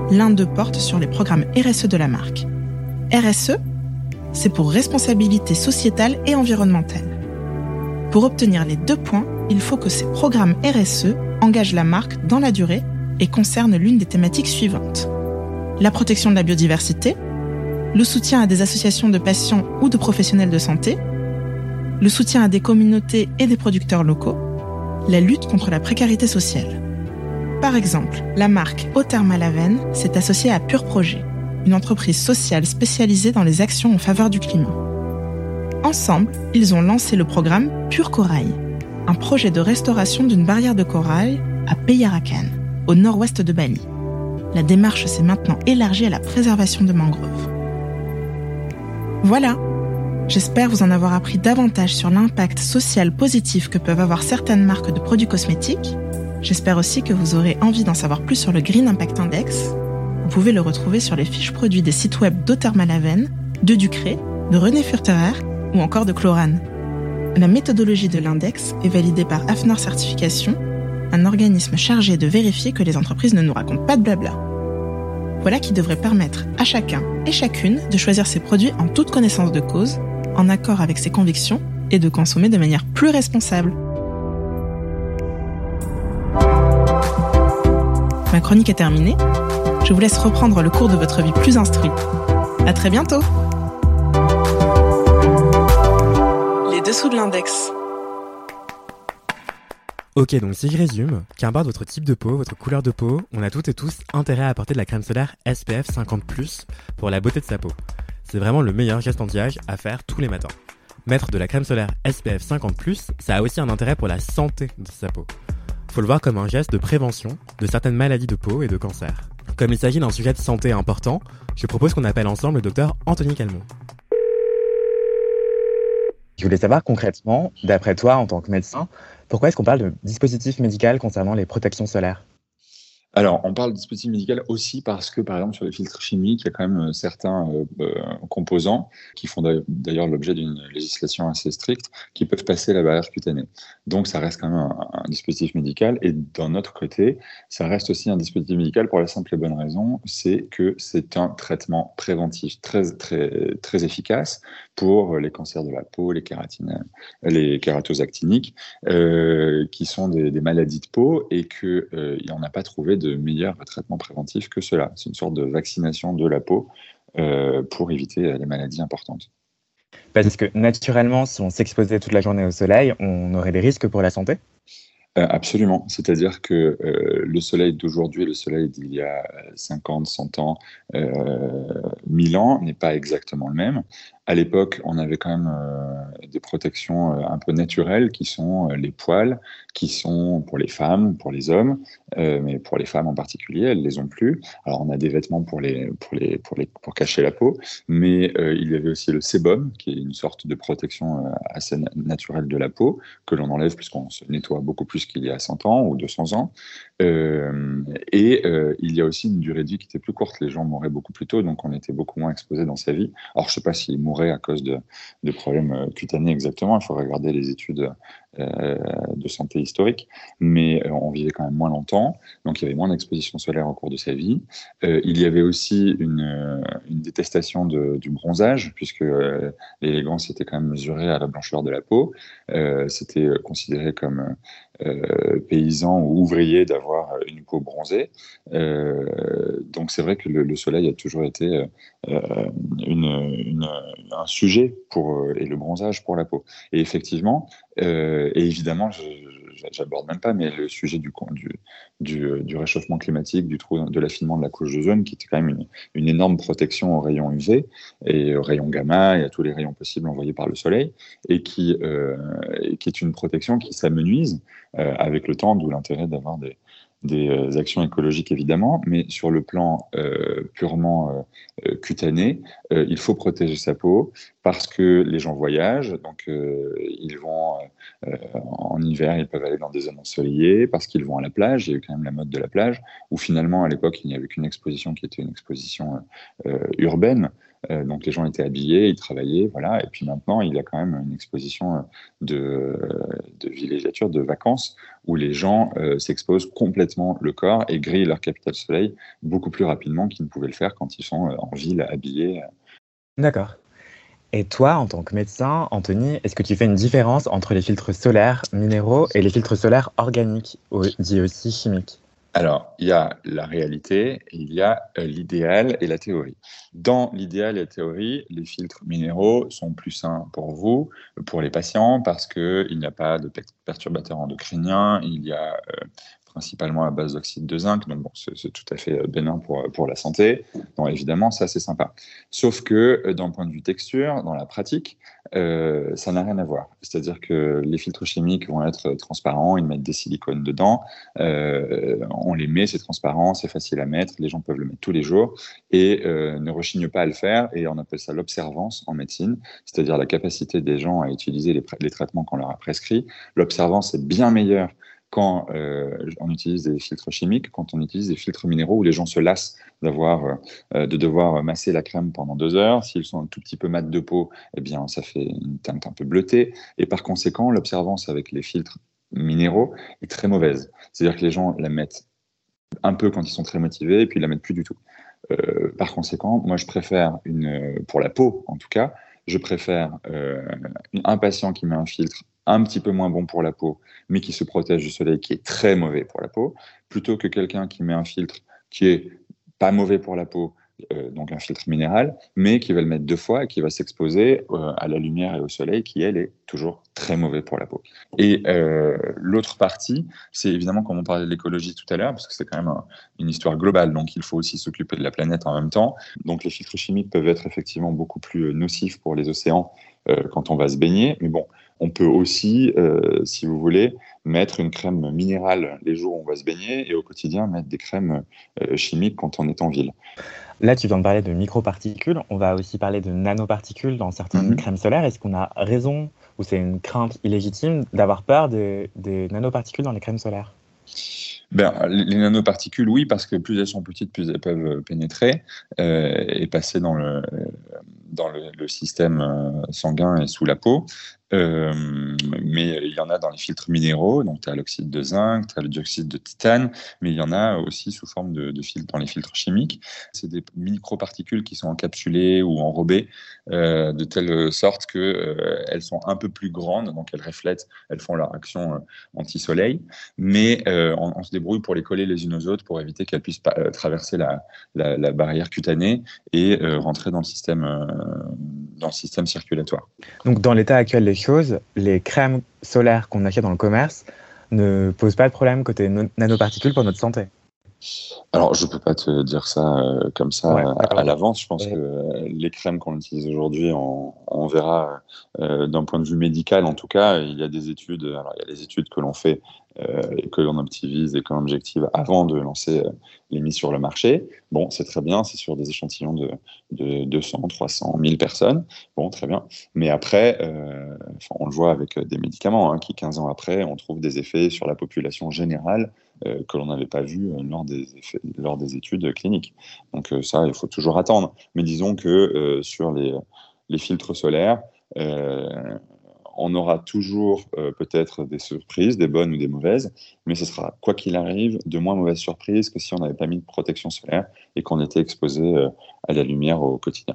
L'un d'eux porte sur les programmes RSE de la marque. RSE, c'est pour responsabilité sociétale et environnementale. Pour obtenir les 2 points, il faut que ces programmes RSE engagent la marque dans la durée et concernent l'une des thématiques suivantes. La protection de la biodiversité, le soutien à des associations de patients ou de professionnels de santé, le soutien à des communautés et des producteurs locaux, la lutte contre la précarité sociale. Par exemple, la marque Eau-Thermal-Aven s'est associée à Pur Projet, une entreprise sociale spécialisée dans les actions en faveur du climat. Ensemble, ils ont lancé le programme Pur Corail, un projet de restauration d'une barrière de corail à Peyarakan, au nord-ouest de Bali. La démarche s'est maintenant élargie à la préservation de mangroves. Voilà, j'espère vous en avoir appris davantage sur l'impact social positif que peuvent avoir certaines marques de produits cosmétiques. J'espère aussi que vous aurez envie d'en savoir plus sur le Green Impact Index. Vous pouvez le retrouver sur les fiches produits des sites web d'Eau-Thermal-Aven, de Ducré, de René Furterer ou encore de Chlorane. La méthodologie de l'index est validée par AFNOR Certification, un organisme chargé de vérifier que les entreprises ne nous racontent pas de blabla. Voilà qui devrait permettre à chacun et chacune de choisir ses produits en toute connaissance de cause, en accord avec ses convictions et de consommer de manière plus responsable. Ma chronique est terminée. Je vous laisse reprendre le cours de votre vie plus instruit. À très bientôt! Les dessous de l'index. Ok, donc si je résume, qu'importe votre type de peau, votre couleur de peau, on a toutes et tous intérêt à apporter de la crème solaire SPF 50+, pour la beauté de sa peau. C'est vraiment le meilleur geste anti-âge à faire tous les matins. Mettre de la crème solaire SPF 50+, ça a aussi un intérêt pour la santé de sa peau. Faut le voir comme un geste de prévention de certaines maladies de peau et de cancer. Comme il s'agit d'un sujet de santé important, je propose qu'on appelle ensemble le docteur Anthony Calmont. Je voulais savoir concrètement, d'après toi en tant que médecin, pourquoi est-ce qu'on parle de dispositif médical concernant les protections solaires ? Alors, on parle de dispositif médical aussi parce que, par exemple, sur les filtres chimiques, il y a quand même certains composants qui font d'ailleurs l'objet d'une législation assez stricte qui peuvent passer la barrière cutanée. Donc, ça reste quand même un dispositif médical. Et d'un autre côté, ça reste aussi un dispositif médical pour la simple et bonne raison, c'est que c'est un traitement préventif très, très, très efficace pour les cancers de la peau, les kératoses actiniques, qui sont des maladies de peau et qu'il n'y en a pas trouvé de meilleur traitement préventif que cela. C'est une sorte de vaccination de la peau pour éviter les maladies importantes. Parce que naturellement, si on s'exposait toute la journée au soleil, on aurait des risques pour la santé ? Absolument. C'est-à-dire que le soleil d'aujourd'hui et le soleil d'il y a 50, 100 ans, 1000 ans n'est pas exactement le même. À l'époque, on avait quand même des protections un peu naturelles qui sont les poils, qui sont pour les femmes, pour les hommes, mais pour les femmes en particulier, elles les ont plus. Alors on a des vêtements pour cacher la peau, mais il y avait aussi le sébum, qui est une sorte de protection assez naturelle de la peau, que l'on enlève puisqu'on se nettoie beaucoup plus qu'il y a 100 ans ou 200 ans. Il y a aussi une durée de vie qui était plus courte. Les gens mouraient beaucoup plus tôt, donc on était beaucoup moins exposés dans sa vie. Alors je ne sais pas s'ils mouraient à cause de problèmes cutanés exactement, il faut regarder les études de santé historique, mais on vivait quand même moins longtemps, donc il y avait moins d'exposition solaire au cours de sa vie. Il y avait aussi une détestation du bronzage, puisque l'élégance était quand même mesurée à la blancheur de la peau. C'était considéré comme paysan ou ouvrier d'avoir une peau bronzée. Donc c'est vrai que le soleil a toujours été un sujet et le bronzage pour la peau. Et effectivement, et évidemment, j'aborde même pas, mais le sujet du réchauffement climatique, de l'affinement de la couche d'ozone, qui était quand même une énorme protection aux rayons UV et aux rayons gamma et à tous les rayons possibles envoyés par le soleil, et qui est une protection qui s'amenuise avec le temps, d'où l'intérêt d'avoir des actions écologiques évidemment, mais sur le plan purement cutané, il faut protéger sa peau parce que les gens voyagent, donc ils vont en hiver, ils peuvent aller dans des zones ensoleillées, parce qu'ils vont à la plage. Il y a eu quand même la mode de la plage, où finalement à l'époque il n'y avait qu'une exposition qui était une exposition urbaine, Donc les gens étaient habillés, ils travaillaient, voilà. Et puis maintenant, il y a quand même une exposition de villégiature, de vacances, où les gens s'exposent complètement le corps et grillent leur capital soleil beaucoup plus rapidement qu'ils ne pouvaient le faire quand ils sont en ville habillés. D'accord. Et toi, en tant que médecin, Anthony, est-ce que tu fais une différence entre les filtres solaires minéraux et les filtres solaires organiques, dits aussi chimiques? Alors, il y a la réalité, il y a l'idéal et la théorie. Dans l'idéal et la théorie, les filtres minéraux sont plus sains pour vous, pour les patients, parce qu'il n'y a pas de perturbateurs endocriniens, il y a principalement à base d'oxyde de zinc, donc bon, c'est tout à fait bénin pour la santé. Donc évidemment, ça c'est sympa. Sauf que d'un point de vue texture, dans la pratique, ça n'a rien à voir. C'est-à-dire que les filtres chimiques vont être transparents, ils mettent des silicones dedans, on les met, c'est transparent, c'est facile à mettre, les gens peuvent le mettre tous les jours et ne rechignent pas à le faire, et on appelle ça l'observance en médecine, c'est-à-dire la capacité des gens à utiliser les traitements qu'on leur a prescrits. L'observance est bien meilleure quand on utilise des filtres chimiques, quand on utilise des filtres minéraux où les gens se lassent de devoir masser la crème pendant 2 heures. S'ils sont un tout petit peu mat de peau, eh bien, ça fait une teinte un peu bleutée. Et par conséquent, l'observance avec les filtres minéraux est très mauvaise. C'est-à-dire que les gens la mettent un peu quand ils sont très motivés et puis ils la mettent plus du tout. Par conséquent, moi, je préfère, pour la peau en tout cas, je préfère un patient qui met un filtre un petit peu moins bon pour la peau, mais qui se protège du soleil, qui est très mauvais pour la peau, plutôt que quelqu'un qui met un filtre qui est pas mauvais pour la peau, donc un filtre minéral, mais qui va le mettre 2 fois et qui va s'exposer à la lumière et au soleil, qui, elle, est toujours très mauvais pour la peau. Et l'autre partie, c'est évidemment, comme on parlait de l'écologie tout à l'heure, parce que c'est quand même une histoire globale, donc il faut aussi s'occuper de la planète en même temps. Donc les filtres chimiques peuvent être effectivement beaucoup plus nocifs pour les océans quand on va se baigner, mais bon, on peut aussi, si vous voulez, mettre une crème minérale les jours où on va se baigner et au quotidien mettre des crèmes chimiques quand on est en ville. Là, tu viens de parler de microparticules. On va aussi parler de nanoparticules dans certaines crèmes solaires. Est-ce qu'on a raison, ou c'est une crainte illégitime, d'avoir peur des nanoparticules dans les crèmes solaires? Les nanoparticules, oui, parce que plus elles sont petites, plus elles peuvent pénétrer et passer dans le système sanguin et sous la peau. Mais il y en a dans les filtres minéraux, donc tu as l'oxyde de zinc, tu as le dioxyde de titane, mais il y en a aussi sous forme de filtres dans les filtres chimiques. C'est des microparticules qui sont encapsulées ou enrobées de telle sorte qu'elles sont un peu plus grandes, donc elles reflètent, elles font leur action anti-soleil, mais on se débrouille pour les coller les unes aux autres pour éviter qu'elles puissent traverser la barrière cutanée et rentrer dans le système circulatoire. Donc dans l'état actuel des choses, les crèmes solaires qu'on achète dans le commerce ne posent pas de problème côté nanoparticules pour notre santé? Alors, je ne peux pas te dire ça comme ça à l'avance. Je pense que les crèmes qu'on utilise aujourd'hui, on verra d'un point de vue médical, en tout cas, il y a des études. Alors, il y a les études que l'on fait et que l'on optimise et que l'on objective avant de lancer les mises sur le marché. Bon, c'est très bien, c'est sur des échantillons de 200, 300, 1000 personnes. Bon, très bien. Mais après, on le voit avec des médicaments qui, 15 ans après, on trouve des effets sur la population générale que l'on n'avait pas vu lors des études cliniques. Donc ça, il faut toujours attendre. Mais disons que sur les filtres solaires, on aura toujours peut-être des surprises, des bonnes ou des mauvaises, mais ce sera, quoi qu'il arrive, de moins mauvaises surprises que si on n'avait pas mis de protection solaire et qu'on était exposé à la lumière au quotidien.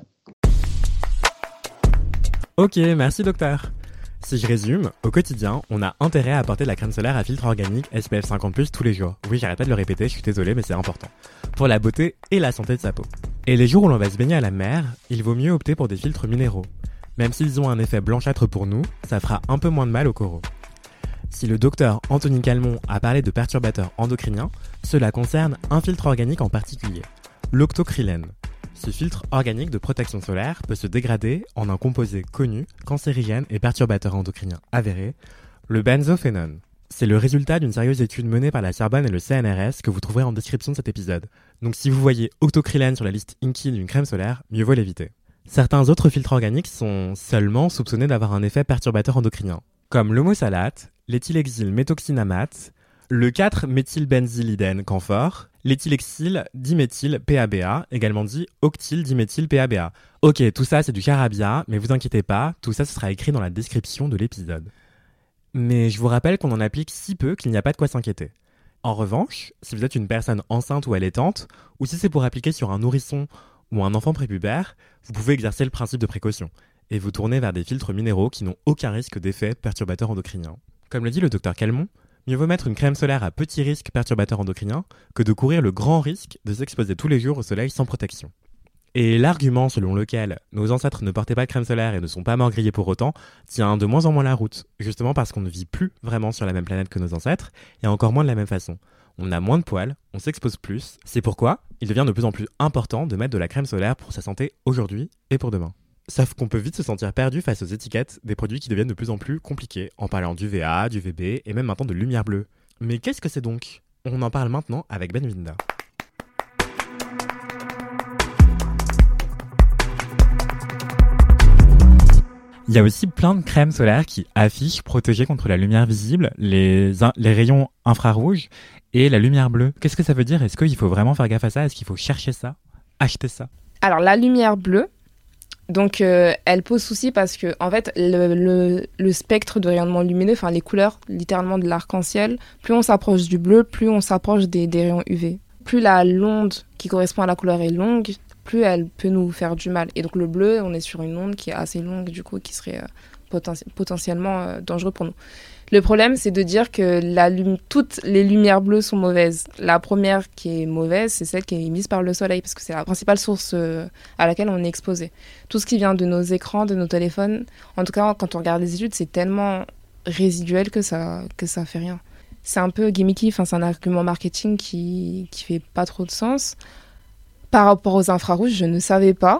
Ok, merci docteur. Si je résume, au quotidien, on a intérêt à apporter de la crème solaire à filtre organique SPF 50+ tous les jours. Oui, j'arrête pas de le répéter, je suis désolé, mais c'est important. Pour la beauté et la santé de sa peau. Et les jours où l'on va se baigner à la mer, il vaut mieux opter pour des filtres minéraux. Même s'ils ont un effet blanchâtre pour nous, ça fera un peu moins de mal aux coraux. Si le docteur Anthony Calmont a parlé de perturbateurs endocriniens, cela concerne un filtre organique en particulier, l'octocrylène. Ce filtre organique de protection solaire peut se dégrader en un composé connu, cancérigène et perturbateur endocrinien avéré, le benzophénone. C'est le résultat d'une sérieuse étude menée par la Sorbonne et le CNRS que vous trouverez en description de cet épisode. Donc si vous voyez octocrylène sur la liste INCI d'une crème solaire, mieux vaut l'éviter. Certains autres filtres organiques sont seulement soupçonnés d'avoir un effet perturbateur endocrinien, comme l'homosalate, l'éthylhexylméthoxynamate, le 4-méthylbenzylidène camphore, l'éthylexyl diméthyl PABA, également dit octyl diméthyl PABA. Ok, tout ça c'est du charabia, mais vous inquiétez pas, tout ça ce sera écrit dans la description de l'épisode. Mais je vous rappelle qu'on en applique si peu qu'il n'y a pas de quoi s'inquiéter. En revanche, si vous êtes une personne enceinte ou allaitante, ou si c'est pour appliquer sur un nourrisson ou un enfant prépubère, vous pouvez exercer le principe de précaution et vous tourner vers des filtres minéraux qui n'ont aucun risque d'effet perturbateur endocrinien. Comme le dit le docteur Calmont, mieux vaut mettre une crème solaire à petit risque perturbateur endocrinien que de courir le grand risque de s'exposer tous les jours au soleil sans protection. Et l'argument selon lequel nos ancêtres ne portaient pas de crème solaire et ne sont pas morts grillés pour autant tient de moins en moins la route, justement parce qu'on ne vit plus vraiment sur la même planète que nos ancêtres et encore moins de la même façon. On a moins de poils, on s'expose plus, c'est pourquoi il devient de plus en plus important de mettre de la crème solaire pour sa santé aujourd'hui et pour demain. Sauf qu'on peut vite se sentir perdu face aux étiquettes des produits qui deviennent de plus en plus compliqués, en parlant d'UVA, d'UVB et même maintenant de lumière bleue. Mais qu'est-ce que c'est donc ? On en parle maintenant avec Benvinda. Il y a aussi plein de crèmes solaires qui affichent protéger contre la lumière visible, les rayons infrarouges et la lumière bleue. Qu'est-ce que ça veut dire ? Est-ce qu'il faut vraiment faire gaffe à ça ? Est-ce qu'il faut chercher ça ? Acheter ça ? Alors, la lumière bleue, donc elle pose souci parce que en fait, le spectre de rayonnement lumineux, enfin les couleurs littéralement de l'arc-en-ciel, plus on s'approche du bleu, plus on s'approche des rayons UV. Plus l'onde qui correspond à la couleur est longue, plus elle peut nous faire du mal. Et donc le bleu, on est sur une onde qui est assez longue, du coup, qui serait potentiellement dangereux pour nous. Le problème, c'est de dire que toutes les lumières bleues sont mauvaises. La première qui est mauvaise, c'est celle qui est émise par le soleil, parce que c'est la principale source à laquelle on est exposé. Tout ce qui vient de nos écrans, de nos téléphones, en tout cas, quand on regarde les études, c'est tellement résiduel que ça fait rien. C'est un peu gimmicky, c'est un argument marketing qui fait pas trop de sens. Par rapport aux infrarouges, je ne savais pas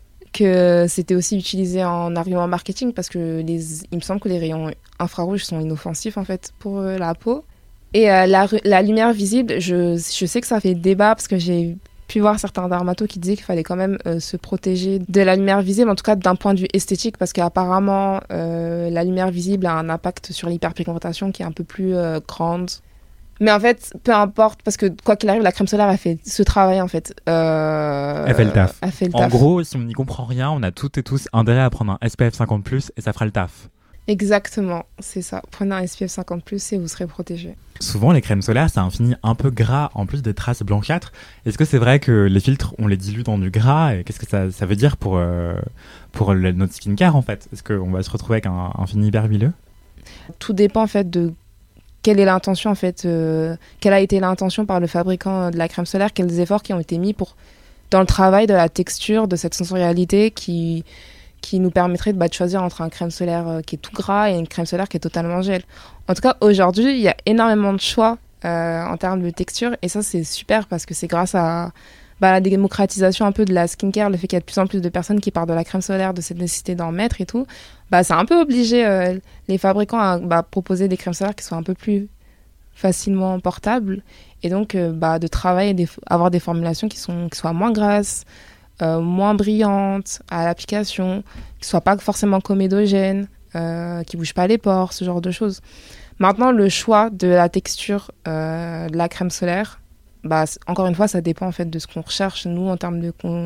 que c'était aussi utilisé en argument marketing parce que il me semble que les rayons infrarouges sont inoffensifs en fait pour la peau. Et la lumière visible, je sais que ça fait débat parce que j'ai pu voir certains dermatos qui disaient qu'il fallait quand même se protéger de la lumière visible, en tout cas d'un point de vue esthétique, parce qu'apparemment la lumière visible a un impact sur l'hyperpigmentation qui est un peu plus grande. Mais en fait, peu importe, parce que quoi qu'il arrive, la crème solaire, elle fait ce travail, en fait. Elle fait le taf. En gros, si on n'y comprend rien, on a toutes et tous intérêt à prendre un SPF 50+, et ça fera le taf. Exactement, c'est ça. Prenez un SPF 50+ et vous serez protégé. Souvent, les crèmes solaires, ça a un fini un peu gras, en plus des traces blanchâtres. Est-ce que c'est vrai que les filtres, on les dilue dans du gras, et qu'est-ce que ça veut dire pour notre skincare, en fait ? Est-ce qu'on va se retrouver avec un fini hyper huileux ? Tout dépend, en fait, de quelle est l'intention en fait, quelle a été l'intention par le fabricant de la crème solaire, quels efforts qui ont été mis dans le travail de la texture, de cette sensorialité qui nous permettrait de choisir entre un crème solaire qui est tout gras et une crème solaire qui est totalement gel. En tout cas, aujourd'hui, il y a énormément de choix en termes de texture et ça, c'est super parce que c'est grâce à la démocratisation un peu de la skincare, le fait qu'il y a de plus en plus de personnes qui partent de la crème solaire, de cette nécessité d'en mettre et tout, ça a un peu obligé les fabricants à proposer des crèmes solaires qui soient un peu plus facilement portables et donc de travailler, avoir des formulations qui soient moins grasses, moins brillantes à l'application, qui ne soient pas forcément comédogènes, qui ne bougent pas les pores, ce genre de choses. Maintenant, le choix de la texture de la crème solaire, encore une fois, ça dépend en fait de ce qu'on recherche, nous, en tant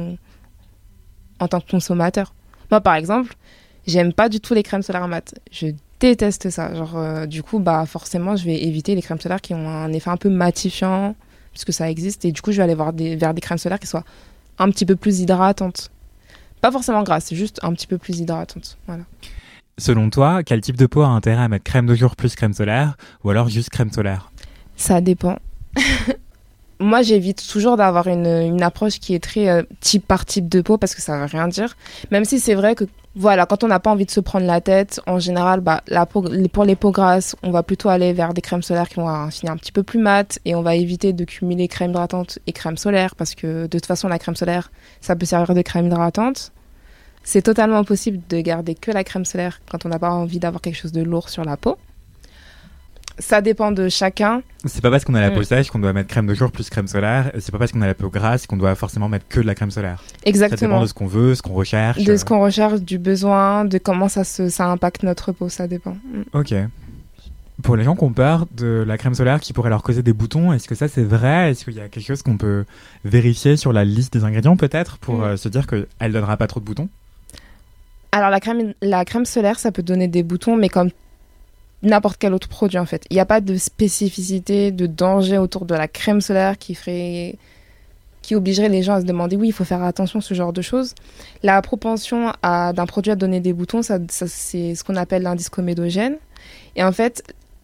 que consommateur. Moi, par exemple, j'aime pas du tout les crèmes solaires mat. Je déteste ça. Du coup, forcément, je vais éviter les crèmes solaires qui ont un effet un peu matifiant, puisque ça existe. Et du coup, je vais aller vers des crèmes solaires qui soient un petit peu plus hydratantes. Pas forcément grasses, c'est juste un petit peu plus hydratantes. Voilà. Selon toi, quel type de peau a intérêt à mettre crème de jour plus crème solaire, ou alors juste crème solaire ? Ça dépend. Moi, j'évite toujours d'avoir une approche qui est très type par type de peau parce que ça ne veut rien dire. Même si c'est vrai que, quand on n'a pas envie de se prendre la tête, en général, pour les peaux grasses, on va plutôt aller vers des crèmes solaires qui vont avoir un fini un petit peu plus mat et on va éviter de cumuler crème hydratante et crème solaire parce que de toute façon, la crème solaire, ça peut servir de crème hydratante. C'est totalement possible de garder que la crème solaire quand on n'a pas envie d'avoir quelque chose de lourd sur la peau. Ça dépend de chacun. C'est pas parce qu'on a la peau sèche qu'on doit mettre crème de jour plus crème solaire. C'est pas parce qu'on a la peau grasse qu'on doit forcément mettre que de la crème solaire. Exactement. Ça dépend de ce qu'on veut, ce qu'on recherche. De ce qu'on recherche, du besoin, de comment ça impacte notre peau, ça dépend. Ok. Pour les gens qui ont peur de la crème solaire qui pourrait leur causer des boutons, est-ce que ça c'est vrai? Est-ce qu'il y a quelque chose qu'on peut vérifier sur la liste des ingrédients peut-être pour se dire qu'elle donnera pas trop de boutons? Alors la crème solaire, ça peut donner des boutons, mais comme n'importe quel autre produit en fait. Il n'y a pas de spécificité, de danger autour de la crème solaire qui obligerait les gens à se demander oui, il faut faire attention à ce genre de choses. La propension d'un produit à donner des boutons, ça c'est ce qu'on appelle l'indice comédogène. Et en fait,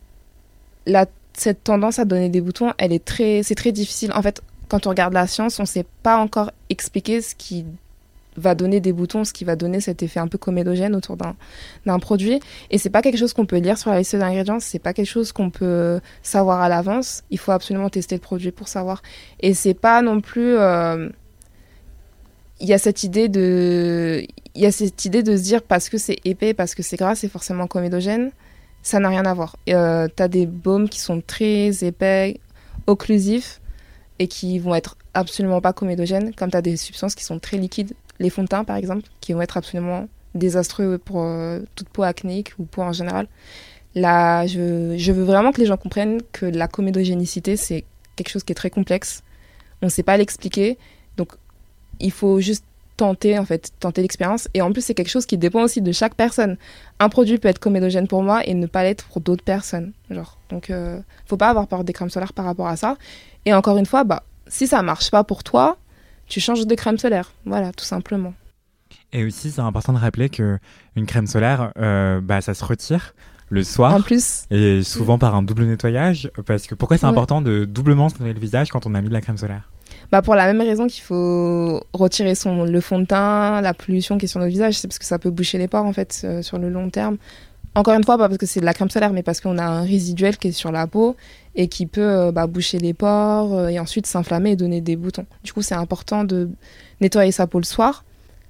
cette tendance à donner des boutons, c'est très difficile. En fait, quand on regarde la science, on ne sait pas encore expliquer ce qui va donner des boutons, ce qui va donner cet effet un peu comédogène autour d'un produit. Et c'est pas quelque chose qu'on peut lire sur la liste d'ingrédients, c'est pas quelque chose qu'on peut savoir à l'avance. Il faut absolument tester le produit pour savoir. Et c'est pas non plus... Il y a cette idée de se dire parce que c'est épais, parce que c'est gras, c'est forcément comédogène. Ça n'a rien à voir. T'as des baumes qui sont très épais, occlusifs, et qui vont être absolument pas comédogènes, comme t'as des substances qui sont très liquides. Les fonds de teint, par exemple, qui vont être absolument désastreux pour toute peau acnéique ou peau en général. Là, je veux vraiment que les gens comprennent que la comédogénicité, c'est quelque chose qui est très complexe. On ne sait pas l'expliquer. Donc, il faut juste tenter l'expérience. Et en plus, c'est quelque chose qui dépend aussi de chaque personne. Un produit peut être comédogène pour moi et ne pas l'être pour d'autres personnes. Donc, faut pas avoir peur des crèmes solaires par rapport à ça. Et encore une fois, si ça marche pas pour toi, tu changes de crème solaire. Voilà, tout simplement. Et aussi, c'est important de rappeler qu'une crème solaire, ça se retire le soir. En plus. Et souvent par un double nettoyage. Parce que pourquoi c'est important de doublement se nettoyer le visage quand on a mis de la crème solaire? Pour la même raison qu'il faut retirer le fond de teint, la pollution qui est sur notre visage. C'est parce que ça peut boucher les pores, en fait, sur le long terme. Encore une fois, pas parce que c'est de la crème solaire, mais parce qu'on a un résiduel qui est sur la peau et qui peut boucher les pores et ensuite s'inflammer et donner des boutons. Du coup, c'est important de nettoyer sa peau le soir.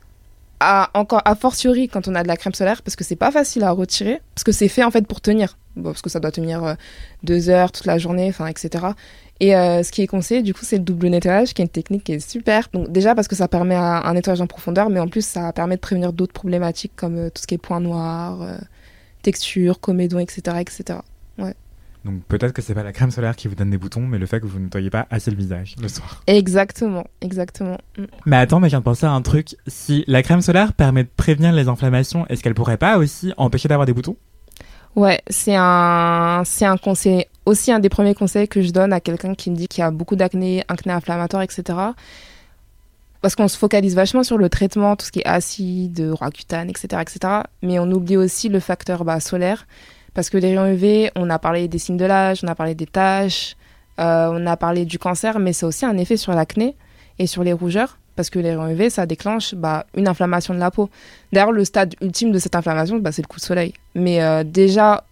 A fortiori quand on a de la crème solaire, parce que c'est pas facile à retirer, parce que c'est fait en fait pour tenir. Parce que ça doit tenir 2 heures toute la journée, etc. Et ce qui est conseillé, du coup, c'est le double nettoyage, qui est une technique qui est super. Donc déjà parce que ça permet un nettoyage en profondeur, mais en plus ça permet de prévenir d'autres problématiques comme tout ce qui est points noirs, texture, comédon, etc. Ouais. Donc peut-être que c'est pas la crème solaire qui vous donne des boutons, mais le fait que vous ne nettoyez pas assez le visage le soir. Exactement. Mais attends, je viens de penser à un truc. Si la crème solaire permet de prévenir les inflammations, est-ce qu'elle pourrait pas aussi empêcher d'avoir des boutons? Ouais, c'est un conseil, aussi un des premiers conseils que je donne à quelqu'un qui me dit qu'il y a beaucoup d'acné, acné inflammatoire, etc. Parce qu'on se focalise vachement sur le traitement, tout ce qui est acide, Roaccutane, etc. Mais on oublie aussi le facteur solaire. Parce que les rayons UV, on a parlé des signes de l'âge, on a parlé des taches, on a parlé du cancer, mais c'est aussi un effet sur l'acné et sur les rougeurs. Parce que les rayons UV, ça déclenche une inflammation de la peau. D'ailleurs, le stade ultime de cette inflammation, c'est le coup de soleil. Mais déjà,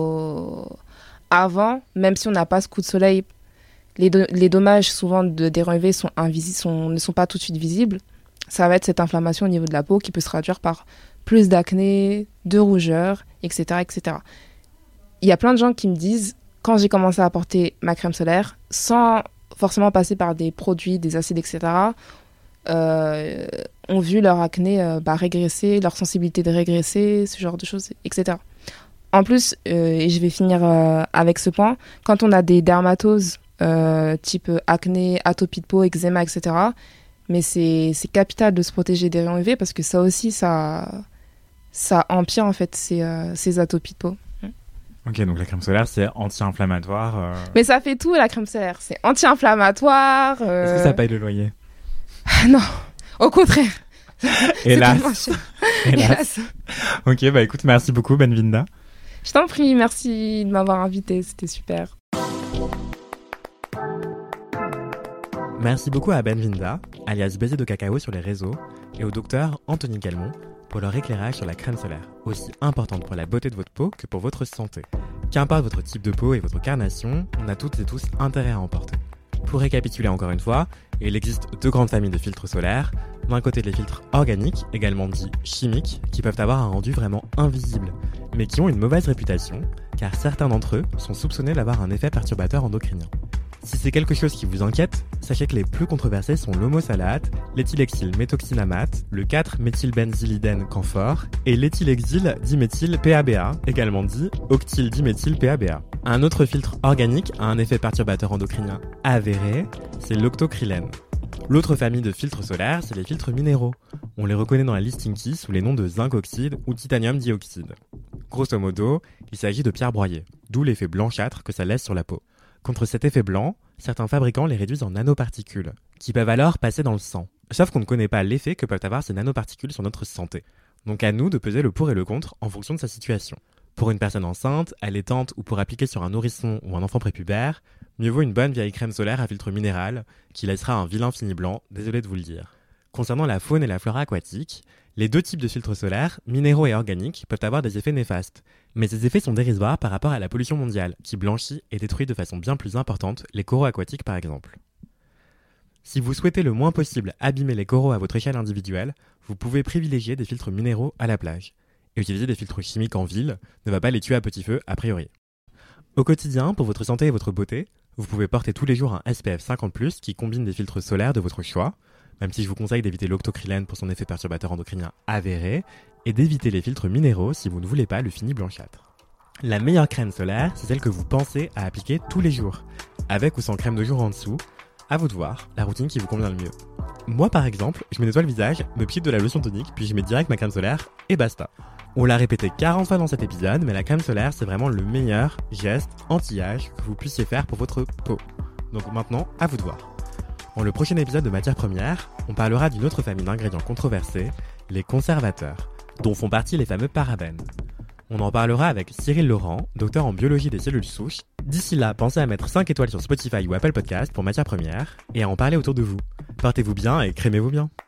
avant, même si on n'a pas ce coup de soleil, les dommages souvent des rayons UV ne sont pas tout de suite visibles. Ça va être cette inflammation au niveau de la peau qui peut se traduire par plus d'acné, de rougeur, etc. Il y a plein de gens qui me disent, quand j'ai commencé à porter ma crème solaire, sans forcément passer par des produits, des acides, etc., ont vu leur acné régresser, leur sensibilité de régresser, ce genre de choses, etc. En plus, et je vais finir avec ce point, quand on a des dermatoses type acné, atopie de peau, eczéma, etc., mais c'est capital de se protéger des rayons UV parce que ça aussi, ça empire en fait ces atopies de peau. Ok, donc la crème solaire, c'est anti-inflammatoire. Mais ça fait tout, la crème solaire. C'est anti-inflammatoire. Est-ce que ça paye le loyer? Non, au contraire. Hélas. Hélas. Ok, écoute, merci beaucoup, Benvinda. Je t'en prie, merci de m'avoir invitée, c'était super. Merci beaucoup à Benvinda, alias Baiser de Cacao sur les réseaux, et au docteur Anthony Calmont pour leur éclairage sur la crème solaire, aussi importante pour la beauté de votre peau que pour votre santé. Qu'importe votre type de peau et votre carnation, on a toutes et tous intérêt à en porter. Pour récapituler encore une fois, il existe 2 grandes familles de filtres solaires. D'un côté, les filtres organiques, également dits chimiques, qui peuvent avoir un rendu vraiment invisible, mais qui ont une mauvaise réputation, car certains d'entre eux sont soupçonnés d'avoir un effet perturbateur endocrinien. Si c'est quelque chose qui vous inquiète, sachez que les plus controversés sont l'homosalate, l'éthylexyl-méthoxynamate, le 4-méthylbenzylidène camphore et l'éthylexyl-diméthyl-PABA, également dit octyl-diméthyl-PABA. Un autre filtre organique a un effet perturbateur endocrinien avéré, c'est l'octocrylène. L'autre famille de filtres solaires, c'est les filtres minéraux. On les reconnaît dans la liste Inky sous les noms de zinc oxyde ou titanium dioxyde. Grosso modo, il s'agit de pierres broyées, d'où l'effet blanchâtre que ça laisse sur la peau. Contre cet effet blanc, certains fabricants les réduisent en nanoparticules, qui peuvent alors passer dans le sang. Sauf qu'on ne connaît pas l'effet que peuvent avoir ces nanoparticules sur notre santé. Donc à nous de peser le pour et le contre en fonction de sa situation. Pour une personne enceinte, allaitante ou pour appliquer sur un nourrisson ou un enfant prépubère, mieux vaut une bonne vieille crème solaire à filtre minéral qui laissera un vilain fini blanc, désolé de vous le dire. Concernant la faune et la flore aquatique, les deux types de filtres solaires, minéraux et organiques, peuvent avoir des effets néfastes. Mais ces effets sont dérisoires par rapport à la pollution mondiale, qui blanchit et détruit de façon bien plus importante les coraux aquatiques par exemple. Si vous souhaitez le moins possible abîmer les coraux à votre échelle individuelle, vous pouvez privilégier des filtres minéraux à la plage. Et utiliser des filtres chimiques en ville ne va pas les tuer à petit feu a priori. Au quotidien, pour votre santé et votre beauté, vous pouvez porter tous les jours un SPF 50+, qui combine des filtres solaires de votre choix, même si je vous conseille d'éviter l'octocrylène pour son effet perturbateur endocrinien avéré, et d'éviter les filtres minéraux si vous ne voulez pas le fini blanchâtre. La meilleure crème solaire, c'est celle que vous pensez à appliquer tous les jours, avec ou sans crème de jour en dessous. À vous de voir la routine qui vous convient le mieux. Moi par exemple, je me nettoie le visage, me pique de la lotion tonique, puis je mets direct ma crème solaire, et basta. On l'a répété 40 fois dans cet épisode, mais la crème solaire c'est vraiment le meilleur geste anti-âge que vous puissiez faire pour votre peau. Donc maintenant, à vous de voir. Dans le prochain épisode de Matières Premières, on parlera d'une autre famille d'ingrédients controversés, les conservateurs, dont font partie les fameux parabènes. On en parlera avec Cyril Laurent, docteur en biologie des cellules souches. D'ici là, pensez à mettre 5 étoiles sur Spotify ou Apple Podcast pour Matières Premières et à en parler autour de vous. Portez-vous bien et crémez-vous bien.